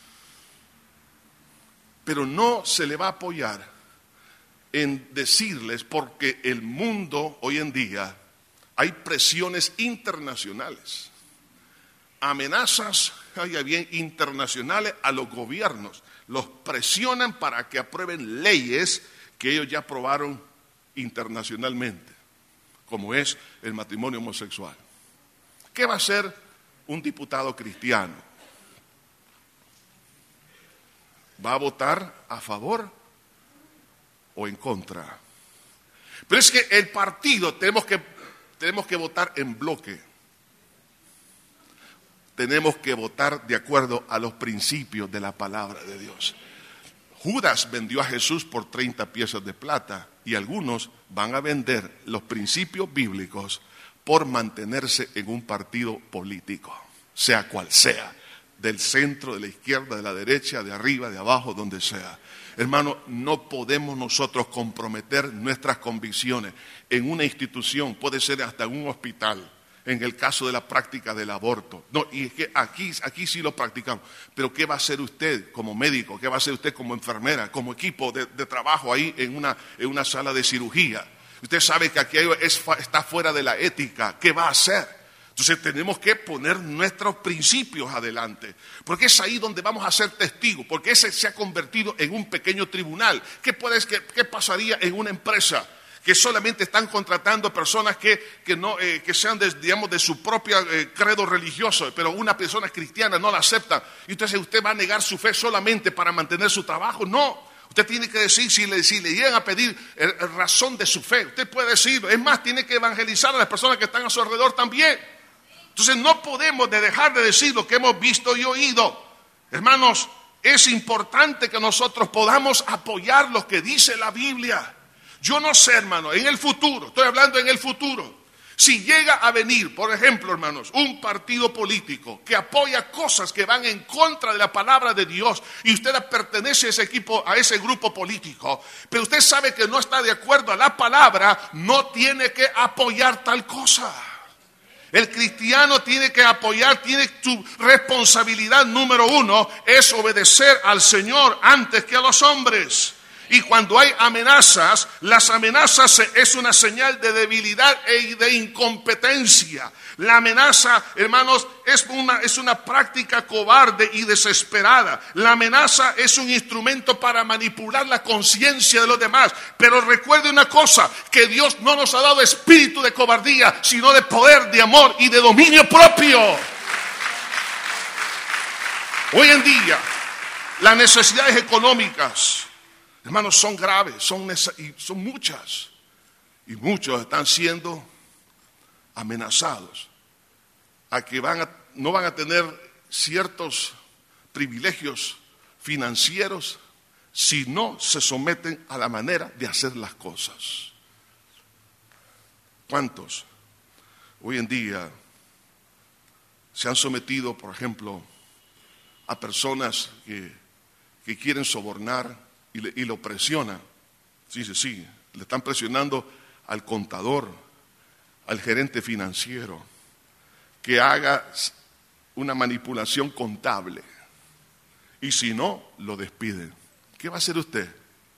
Pero no se le va a apoyar en decirles, porque el mundo hoy en día hay presiones internacionales, amenazas, oiga bien, internacionales a los gobiernos. Los presionan para que aprueben leyes que ellos ya aprobaron internacionalmente, como es el matrimonio homosexual. ¿Qué va a hacer un diputado cristiano? ¿Va a votar a favor o en contra? Pero es que el partido tenemos que... Tenemos que votar en bloque. tenemos que votar de acuerdo a los principios de la palabra de Dios. Judas vendió a Jesús por treinta piezas de plata y algunos van a vender los principios bíblicos por mantenerse en un partido político, sea cual sea, del centro, de la izquierda, de la derecha, de arriba, de abajo, donde sea. Hermano, no podemos nosotros comprometer nuestras convicciones en una institución, puede ser hasta en un hospital, en el caso de la práctica del aborto. No, y es que aquí, aquí sí lo practicamos. Pero ¿qué va a hacer usted como médico? ¿Qué va a hacer usted como enfermera? Como equipo de, de trabajo ahí en una, en una sala de cirugía. Usted sabe que aquí es, está fuera de la ética. ¿Qué va a hacer? Entonces tenemos que poner nuestros principios adelante. Porque es ahí donde vamos a ser testigos. Porque ese se ha convertido en un pequeño tribunal. ¿Qué, puedes, qué, qué pasaría en una empresa que solamente están contratando personas que, que, no, eh, que sean de, digamos, de su propio eh, credo religioso, pero una persona cristiana no la acepta? Y entonces usted va a negar su fe solamente para mantener su trabajo. No, usted tiene que decir, si le, si le llegan a pedir eh, razón de su fe, usted puede decirlo. Es más, tiene que evangelizar a las personas que están a su alrededor también. Entonces no podemos de dejar de decir lo que hemos visto y oído. Hermanos, es importante que nosotros podamos apoyar lo que dice la Biblia. Yo no sé, hermano, en el futuro, estoy hablando en el futuro, si llega a venir, por ejemplo, hermanos, un partido político que apoya cosas que van en contra de la palabra de Dios y usted pertenece a ese equipo, a ese grupo político, pero usted sabe que no está de acuerdo a la palabra, no tiene que apoyar tal cosa. El cristiano tiene que apoyar, tiene su responsabilidad número uno, es obedecer al Señor antes que a los hombres. Y cuando hay amenazas, las amenazas es una señal de debilidad y de incompetencia. La amenaza, hermanos, es una, es una práctica cobarde y desesperada. La amenaza es un instrumento para manipular la conciencia de los demás. Pero recuerde una cosa, que Dios no nos ha dado espíritu de cobardía, sino de poder, de amor y de dominio propio. Hoy en día, las necesidades económicas, hermanos, son graves, son, son muchas. Y muchos están siendo amenazados a que van a, no van a tener ciertos privilegios financieros si no se someten a la manera de hacer las cosas. ¿Cuántos hoy en día se han sometido, por ejemplo, a personas que, que quieren sobornar y, le, y lo presionan? Sí, sí, sí, le están presionando al contador, al gerente financiero, que haga una manipulación contable. Y si no, lo despiden. ¿Qué va a hacer usted?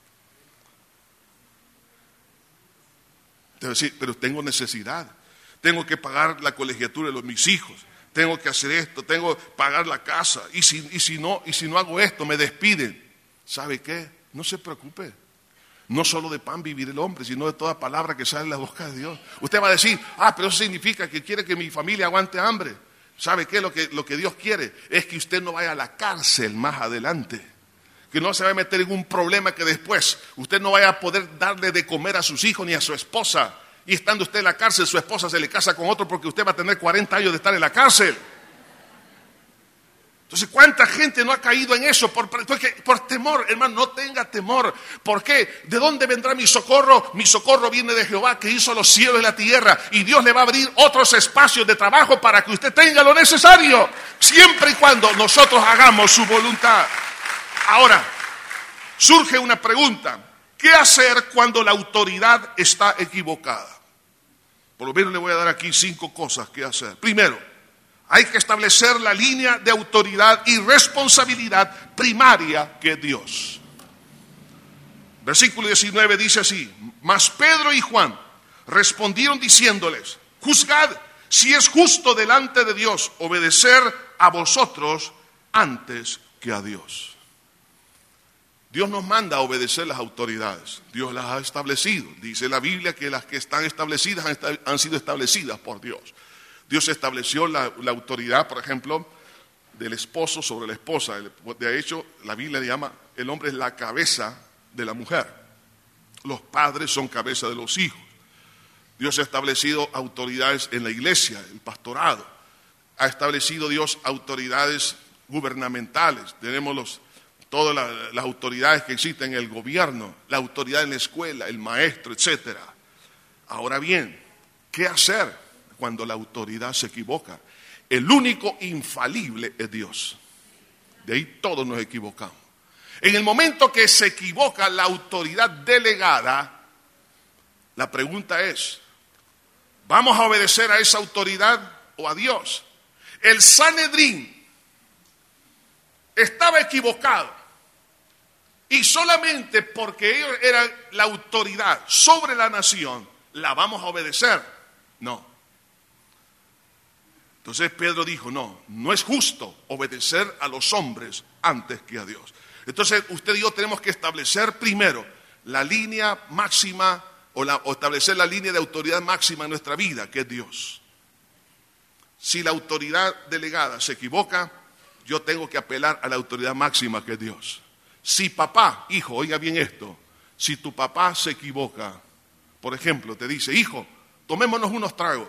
Debe decir, pero tengo necesidad. Tengo que pagar la colegiatura de mis hijos. Tengo que hacer esto, tengo que pagar la casa. Y si, y si no, y si no hago esto, me despiden. ¿Sabe qué? No se preocupe. No solo de pan vivir el hombre, sino de toda palabra que sale de la boca de Dios. Usted va a decir, ah, pero eso significa que quiere que mi familia aguante hambre. ¿Sabe qué? Lo que, lo que Dios quiere es que usted no vaya a la cárcel más adelante. Que no se vaya a meter en un problema que después usted no vaya a poder darle de comer a sus hijos ni a su esposa. Y estando usted en la cárcel, su esposa se le casa con otro porque usted va a tener cuarenta años de estar en la cárcel. Entonces, ¿cuánta gente no ha caído en eso? Por, porque, por temor, hermano, no tenga temor. ¿Por qué? ¿De dónde vendrá mi socorro? Mi socorro viene de Jehová, que hizo los cielos y la tierra. Y Dios le va a abrir otros espacios de trabajo para que usted tenga lo necesario, siempre y cuando nosotros hagamos su voluntad. Ahora, surge una pregunta. ¿Qué hacer cuando la autoridad está equivocada? Por lo menos le voy a dar aquí cinco cosas que hacer. Primero, hay que establecer la línea de autoridad y responsabilidad primaria que es Dios. Versículo diecinueve dice así: mas Pedro y Juan respondieron diciéndoles, juzgad si es justo delante de Dios obedecer a vosotros antes que a Dios. Dios nos manda a obedecer las autoridades. Dios las ha establecido. Dice la Biblia que las que están establecidas han, esta- han sido establecidas por Dios. Dios estableció la, la autoridad, por ejemplo, del esposo sobre la esposa. De hecho, la Biblia le llama, el hombre es la cabeza de la mujer. Los padres son cabeza de los hijos. Dios ha establecido autoridades en la iglesia, el pastorado. ha establecido Dios autoridades gubernamentales. Tenemos los, todas las, las autoridades que existen en el gobierno, la autoridad en la escuela, el maestro, etcétera. Ahora bien, ¿qué hacer cuando la autoridad se equivoca? El único infalible es Dios. De ahí todos nos equivocamos. En el momento que se equivoca la autoridad delegada, la pregunta es, ¿vamos a obedecer a esa autoridad o a Dios? El Sanedrín estaba equivocado y solamente porque ellos eran la autoridad sobre la nación, ¿la vamos a obedecer? No. Entonces Pedro dijo, no, no es justo obedecer a los hombres antes que a Dios. Entonces usted y yo tenemos que establecer primero la línea máxima o, la, o establecer la línea de autoridad máxima en nuestra vida, que es Dios. Si la autoridad delegada se equivoca, yo tengo que apelar a la autoridad máxima, que es Dios. Si papá, hijo, oiga bien esto, si tu papá se equivoca, por ejemplo, te dice, hijo, tomémonos unos tragos,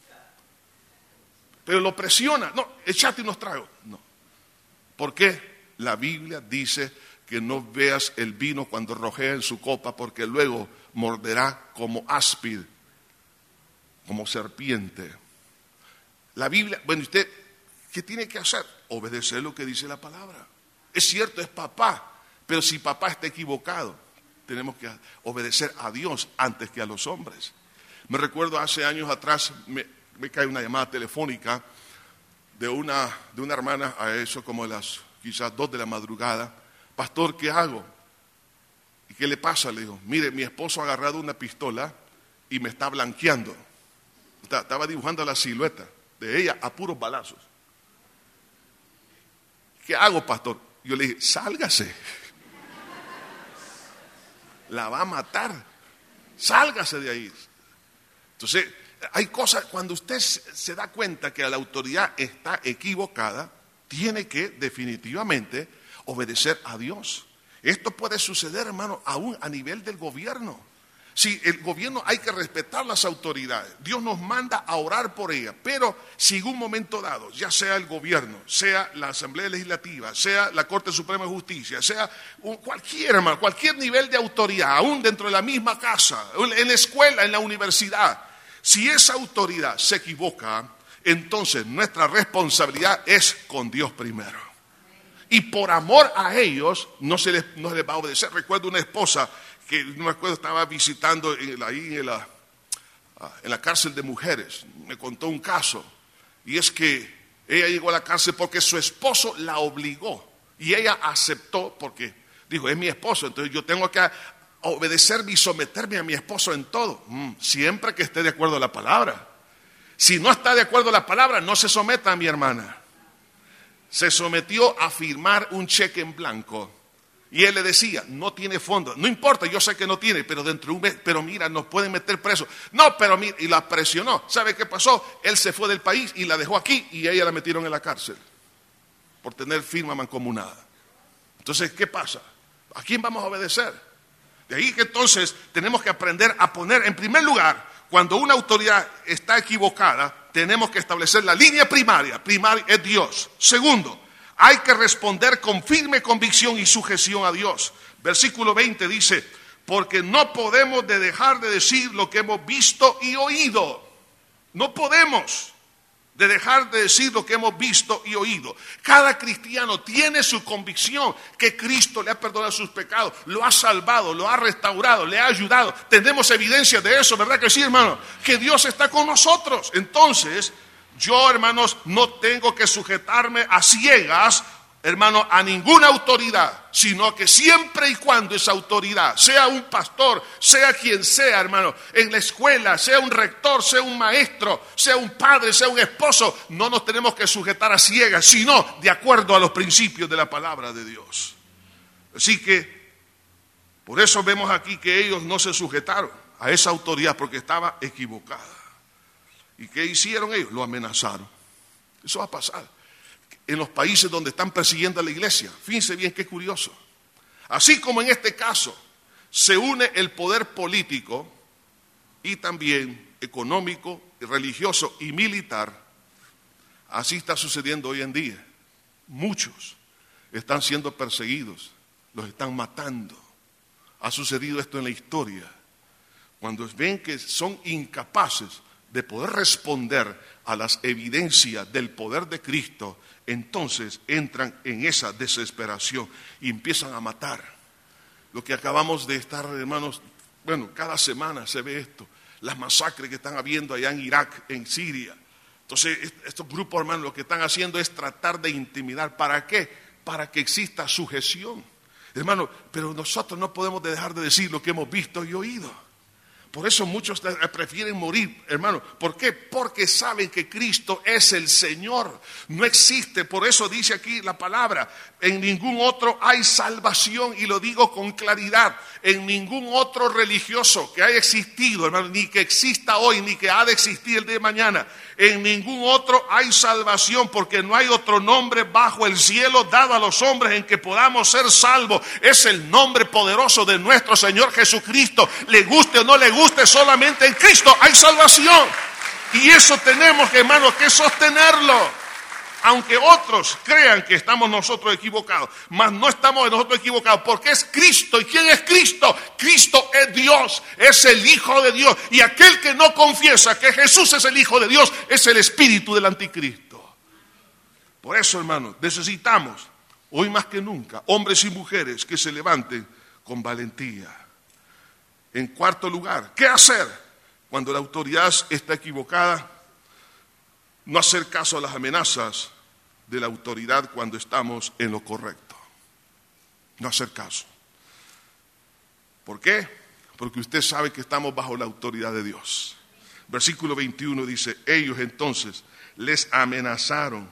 pero lo presiona, no, échate unos tragos, no. ¿Por qué? La Biblia dice que no veas el vino cuando rojea en su copa, porque luego morderá como áspid, como serpiente. La Biblia, bueno, usted, ¿qué tiene que hacer? Obedecer lo que dice la palabra. Es cierto, es papá, pero si papá está equivocado, tenemos que obedecer a Dios antes que a los hombres. Me recuerdo hace años atrás, me, me cae una llamada telefónica de una, de una hermana a eso como las quizás dos de la madrugada. Pastor, ¿qué hago? ¿Y qué le pasa? Le digo, mire, mi esposo ha agarrado una pistola y me está blanqueando. Estaba dibujando la silueta de ella a puros balazos. ¿Qué hago, pastor? Yo le dije, sálgase. La va a matar. Sálgase de ahí. Entonces, hay cosas, cuando usted se da cuenta que la autoridad está equivocada, tiene que definitivamente obedecer a Dios. Esto puede suceder, hermano, aún a nivel del gobierno. Si el gobierno hay que respetar las autoridades, Dios nos manda a orar por ellas, pero si en un momento dado, ya sea el gobierno, sea la Asamblea Legislativa, sea la Corte Suprema de Justicia, sea un, cualquier, hermano, cualquier nivel de autoridad, aún dentro de la misma casa, en la escuela, en la universidad, si esa autoridad se equivoca, entonces nuestra responsabilidad es con Dios primero. Y por amor a ellos no se les, no se les va a obedecer. Recuerdo una esposa que no me acuerdo, estaba visitando en, ahí en la, en la cárcel de mujeres. Me contó un caso. Y es que ella llegó a la cárcel porque su esposo la obligó. Y ella aceptó porque dijo, es mi esposo, entonces yo tengo que obedecerme y someterme a mi esposo en todo. Mm, siempre que esté de acuerdo a la palabra. Si no está de acuerdo a la palabra, no se someta a mi hermana. Se sometió a firmar un cheque en blanco. Y él le decía, no tiene fondo. No importa, yo sé que no tiene, pero dentro de un mes, pero mira, nos pueden meter preso. No, pero mira, y la presionó. ¿Sabe qué pasó? Él se fue del país y la dejó aquí y a ella la metieron en la cárcel por tener firma mancomunada. Entonces, ¿qué pasa? ¿A quién vamos a obedecer? De ahí que entonces tenemos que aprender a poner, en primer lugar, cuando una autoridad está equivocada, tenemos que establecer la línea primaria. Primaria es Dios. Segundo, hay que responder con firme convicción y sujeción a Dios. Versículo veinte dice, porque no podemos de dejar de decir lo que hemos visto y oído. No podemos de dejar de decir lo que hemos visto y oído. Cada cristiano tiene su convicción que Cristo le ha perdonado sus pecados, lo ha salvado, lo ha restaurado, le ha ayudado. Tenemos evidencia de eso, ¿verdad que sí, hermano? Que Dios está con nosotros. Entonces, yo, hermanos, no tengo que sujetarme a ciegas, hermano, a ninguna autoridad, sino que siempre y cuando esa autoridad, sea un pastor, sea quien sea, hermano, en la escuela, sea un rector, sea un maestro, sea un padre, sea un esposo, no nos tenemos que sujetar a ciegas, sino de acuerdo a los principios de la palabra de Dios. Así que, por eso vemos aquí que ellos no se sujetaron a esa autoridad porque estaba equivocada. ¿Y qué hicieron ellos? Lo amenazaron. Eso va a pasar en los países donde están persiguiendo a la iglesia. Fíjense bien qué curioso. Así como en este caso se une el poder político y también económico, religioso y militar, Así está sucediendo hoy en día. Muchos están siendo perseguidos, los están matando. Ha sucedido esto en la historia. Cuando ven que son incapaces de poder responder a las evidencias del poder de Cristo, entonces entran en esa desesperación y empiezan a matar. Lo que acabamos de estar, hermanos, bueno, cada semana se ve esto, las masacres que están habiendo allá en Irak, en Siria. Entonces, estos grupos, hermanos, lo que están haciendo es tratar de intimidar. ¿Para qué? Para que exista sujeción. Hermano, pero nosotros no podemos dejar de decir lo que hemos visto y oído. Por eso muchos prefieren morir, hermano. ¿Por qué? Porque saben que Cristo es el Señor. No existe, por eso dice aquí la palabra, en ningún otro hay salvación, y lo digo con claridad, en ningún otro religioso que haya existido, hermano, ni que exista hoy, ni que ha de existir el día de mañana, en ningún otro hay salvación, porque no hay otro nombre bajo el cielo dado a los hombres en que podamos ser salvos. Es el nombre poderoso de nuestro Señor Jesucristo. Le guste o no le guste, solamente en Cristo hay salvación. Y eso tenemos, hermanos, que sostenerlo. Aunque otros crean que estamos nosotros equivocados, mas no estamos nosotros equivocados, porque es Cristo. ¿Y quién es Cristo? Cristo es Dios, es el Hijo de Dios. Y aquel que no confiesa que Jesús es el Hijo de Dios, es el espíritu del anticristo. Por eso, hermanos, necesitamos, hoy más que nunca, hombres y mujeres que se levanten con valentía. En cuarto lugar, ¿qué hacer cuando la autoridad está equivocada? No hacer caso a las amenazas de la autoridad cuando estamos en lo correcto. No hacer caso. ¿Por qué? Porque usted sabe que estamos bajo la autoridad de Dios. Versículo veintiuno dice, ellos entonces les amenazaron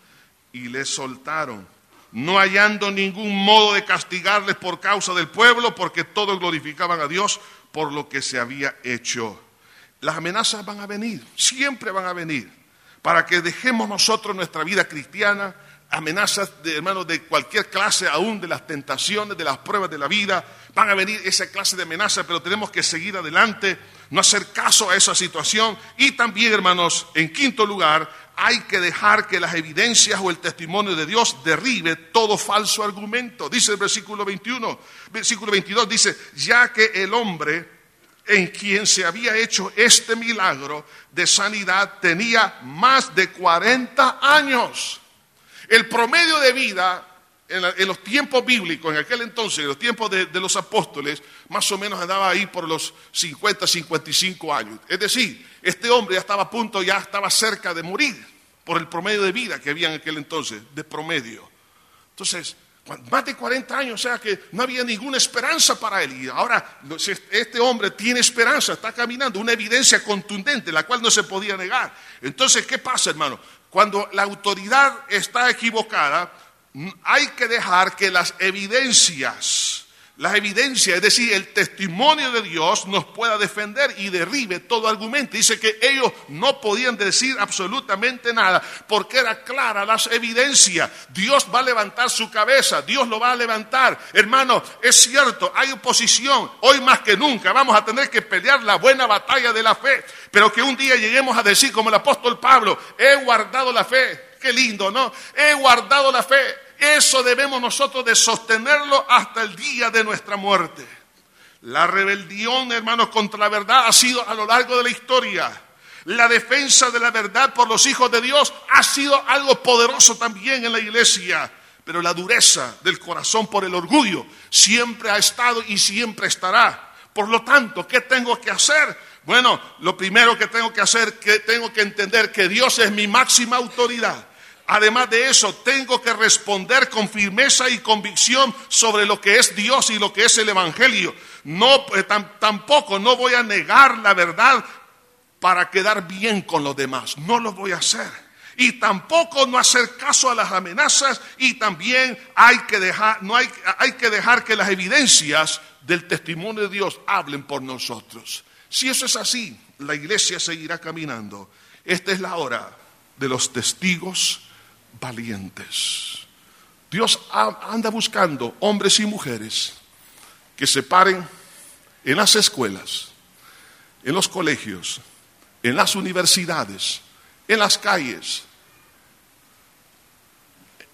y les soltaron, no hallando ningún modo de castigarles por causa del pueblo, porque todos glorificaban a Dios por lo que se había hecho. Las amenazas van a venir, siempre van a venir. Para que dejemos nosotros nuestra vida cristiana, amenazas de hermanos de cualquier clase, aún de las tentaciones, de las pruebas de la vida, van a venir esa clase de amenazas, pero tenemos que seguir adelante, no hacer caso a esa situación. Y también, hermanos, en quinto lugar, hay que dejar que las evidencias o el testimonio de Dios derribe todo falso argumento. Dice el versículo veintiuno, versículo veintidós, dice, ya que el hombre en quien se había hecho este milagro de sanidad tenía más de cuarenta años. El promedio de vida en, la, en los tiempos bíblicos, en aquel entonces, en los tiempos de, de los apóstoles, más o menos andaba ahí por los cincuenta, cincuenta y cinco años. Es decir, este hombre ya estaba a punto, ya estaba cerca de morir por el promedio de vida que había en aquel entonces, de promedio. Entonces, más de cuarenta años, o sea que no había ninguna esperanza para él. Y ahora este hombre tiene esperanza, está caminando, una evidencia contundente, la cual no se podía negar. Entonces, ¿qué pasa, hermano? Cuando la autoridad está equivocada, hay que dejar que las evidencias, las evidencias, es decir, el testimonio de Dios nos pueda defender y derribe todo argumento. Dice que ellos no podían decir absolutamente nada porque era clara las evidencias. Dios va a levantar su cabeza, Dios lo va a levantar. Hermano, es cierto, hay oposición. Hoy más que nunca vamos a tener que pelear la buena batalla de la fe, pero que un día lleguemos a decir como el apóstol Pablo, he guardado la fe. Qué lindo, ¿no? He guardado la fe. Eso debemos nosotros de sostenerlo hasta el día de nuestra muerte. La rebelión, hermanos, contra la verdad ha sido a lo largo de la historia. La defensa de la verdad por los hijos de Dios ha sido algo poderoso también en la iglesia. Pero la dureza del corazón por el orgullo siempre ha estado y siempre estará. Por lo tanto, ¿qué tengo que hacer? Bueno, lo primero que tengo que hacer es que tengo que entender que Dios es mi máxima autoridad. Además de eso, tengo que responder con firmeza y convicción sobre lo que es Dios y lo que es el Evangelio. No, eh, tam, tampoco no voy a negar la verdad para quedar bien con los demás. No lo voy a hacer. Y tampoco no hacer caso a las amenazas. Y también hay que dejar, no hay, hay que dejar que las evidencias del testimonio de Dios hablen por nosotros. Si eso es así, la iglesia seguirá caminando. Esta es la hora de los testigos valientes. Dios anda buscando hombres y mujeres que se paren en las escuelas, en los colegios, en las universidades, en las calles,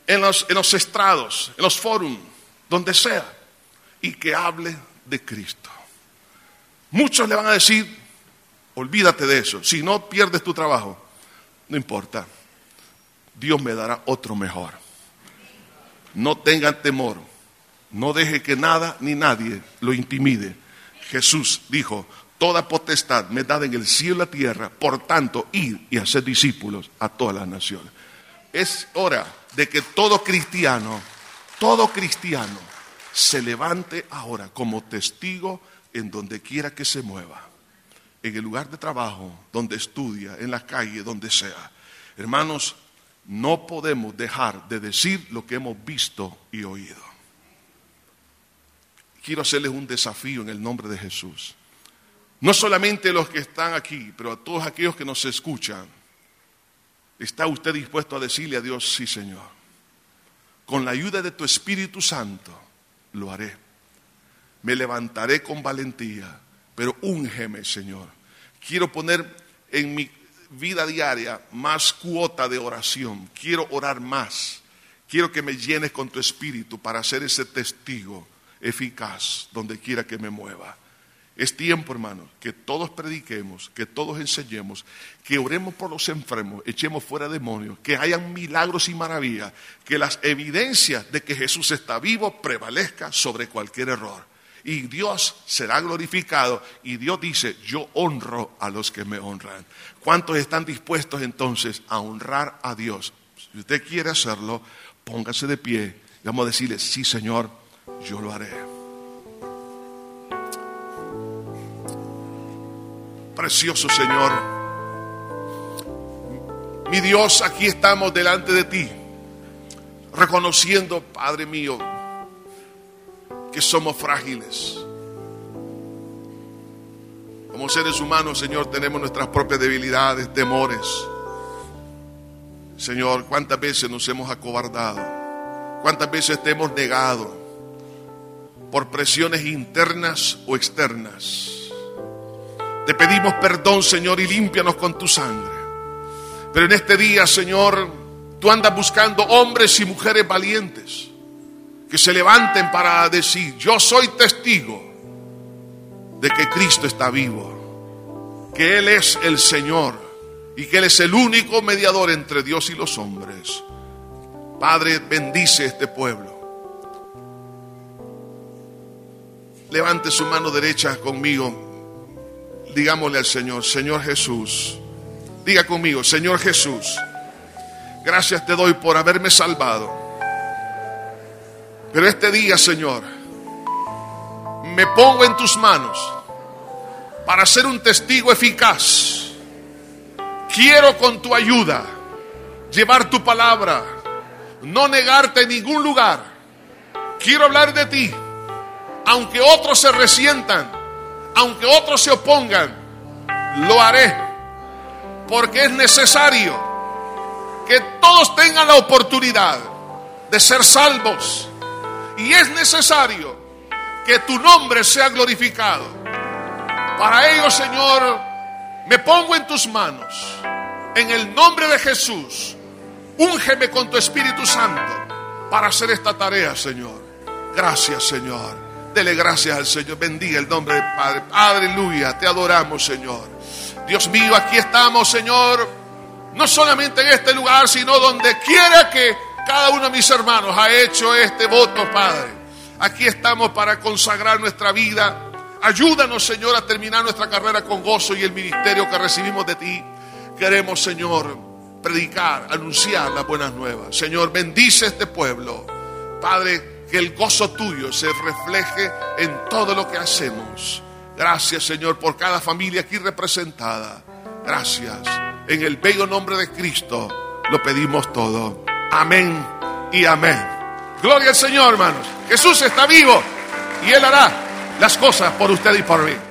en los, en los estrados, en los foros, donde sea, y que hable de Cristo. Muchos le van a decir, olvídate de eso, si no pierdes tu trabajo, no importa, Dios me dará otro mejor. No tengan temor, no deje que nada ni nadie lo intimide. Jesús dijo, toda potestad me es dada en el cielo y la tierra, por tanto, ir y hacer discípulos a todas las naciones. Es hora de que todo cristiano, todo cristiano, se levante ahora como testigo en donde quiera que se mueva. En el lugar de trabajo, donde estudia, en la calle, donde sea. Hermanos, no podemos dejar de decir lo que hemos visto y oído. Quiero hacerles un desafío en el nombre de Jesús. No solamente los que están aquí, pero a todos aquellos que nos escuchan. ¿Está usted dispuesto a decirle a Dios, sí, Señor? Con la ayuda de tu Espíritu Santo, lo haré. Me levantaré con valentía, pero úngeme, Señor. Quiero poner en mi vida diaria más cuota de oración. Quiero orar más. Quiero que me llenes con tu Espíritu para ser ese testigo eficaz donde quiera que me mueva. Es tiempo, hermanos, que todos prediquemos, que todos enseñemos, que oremos por los enfermos, echemos fuera demonios, que hayan milagros y maravillas, que las evidencias de que Jesús está vivo prevalezcan sobre cualquier error. Y Dios será glorificado, y Dios dice, yo honro a los que me honran. ¿Cuántos están dispuestos entonces a honrar a Dios? Si usted quiere hacerlo, póngase de pie y vamos a decirle, sí, Señor, yo lo haré. Precioso Señor, mi Dios, aquí estamos delante de ti, reconociendo, Padre mío, que somos frágiles. Como seres humanos, Señor, tenemos nuestras propias debilidades, temores. Señor, ¿cuántas veces nos hemos acobardado? ¿Cuántas veces te hemos negado por presiones internas o externas? Te pedimos perdón, Señor, y límpianos con tu sangre. Pero en este día, Señor, tú andas buscando hombres y mujeres valientes que se levanten para decir, yo soy testigo de que Cristo está vivo, que Él es el Señor y que Él es el único mediador entre Dios y los hombres. Padre, bendice este pueblo. Levante su mano derecha conmigo. Digámosle al Señor, Señor Jesús, diga conmigo, Señor Jesús, gracias te doy por haberme salvado. Pero este día, Señor, me pongo en tus manos para ser un testigo eficaz. Quiero con tu ayuda llevar tu palabra, no negarte en ningún lugar. Quiero hablar de ti, aunque otros se resientan, aunque otros se opongan, lo haré, porque es necesario que todos tengan la oportunidad de ser salvos, y es necesario que tu nombre sea glorificado. Para ello, Señor, me pongo en tus manos, en el nombre de Jesús. Úngeme con tu Espíritu Santo para hacer esta tarea, Señor. Gracias, Señor. Dele gracias al Señor. Bendiga el nombre del Padre. Aleluya. Te adoramos, Señor. Dios mío, aquí estamos, Señor. No solamente en este lugar, sino donde quiera que cada uno de mis hermanos ha hecho este voto, Padre. Aquí estamos para consagrar nuestra vida. Ayúdanos, Señor, a terminar nuestra carrera con gozo y el ministerio que recibimos de ti. Queremos, Señor, predicar, anunciar las buenas nuevas. Señor, bendice este pueblo. Padre, que el gozo tuyo se refleje en todo lo que hacemos. Gracias, Señor, por cada familia aquí representada. Gracias. En el bello nombre de Cristo lo pedimos todo. Amén y amén. Gloria al Señor, hermanos. Jesús está vivo y Él hará las cosas por usted y por mí.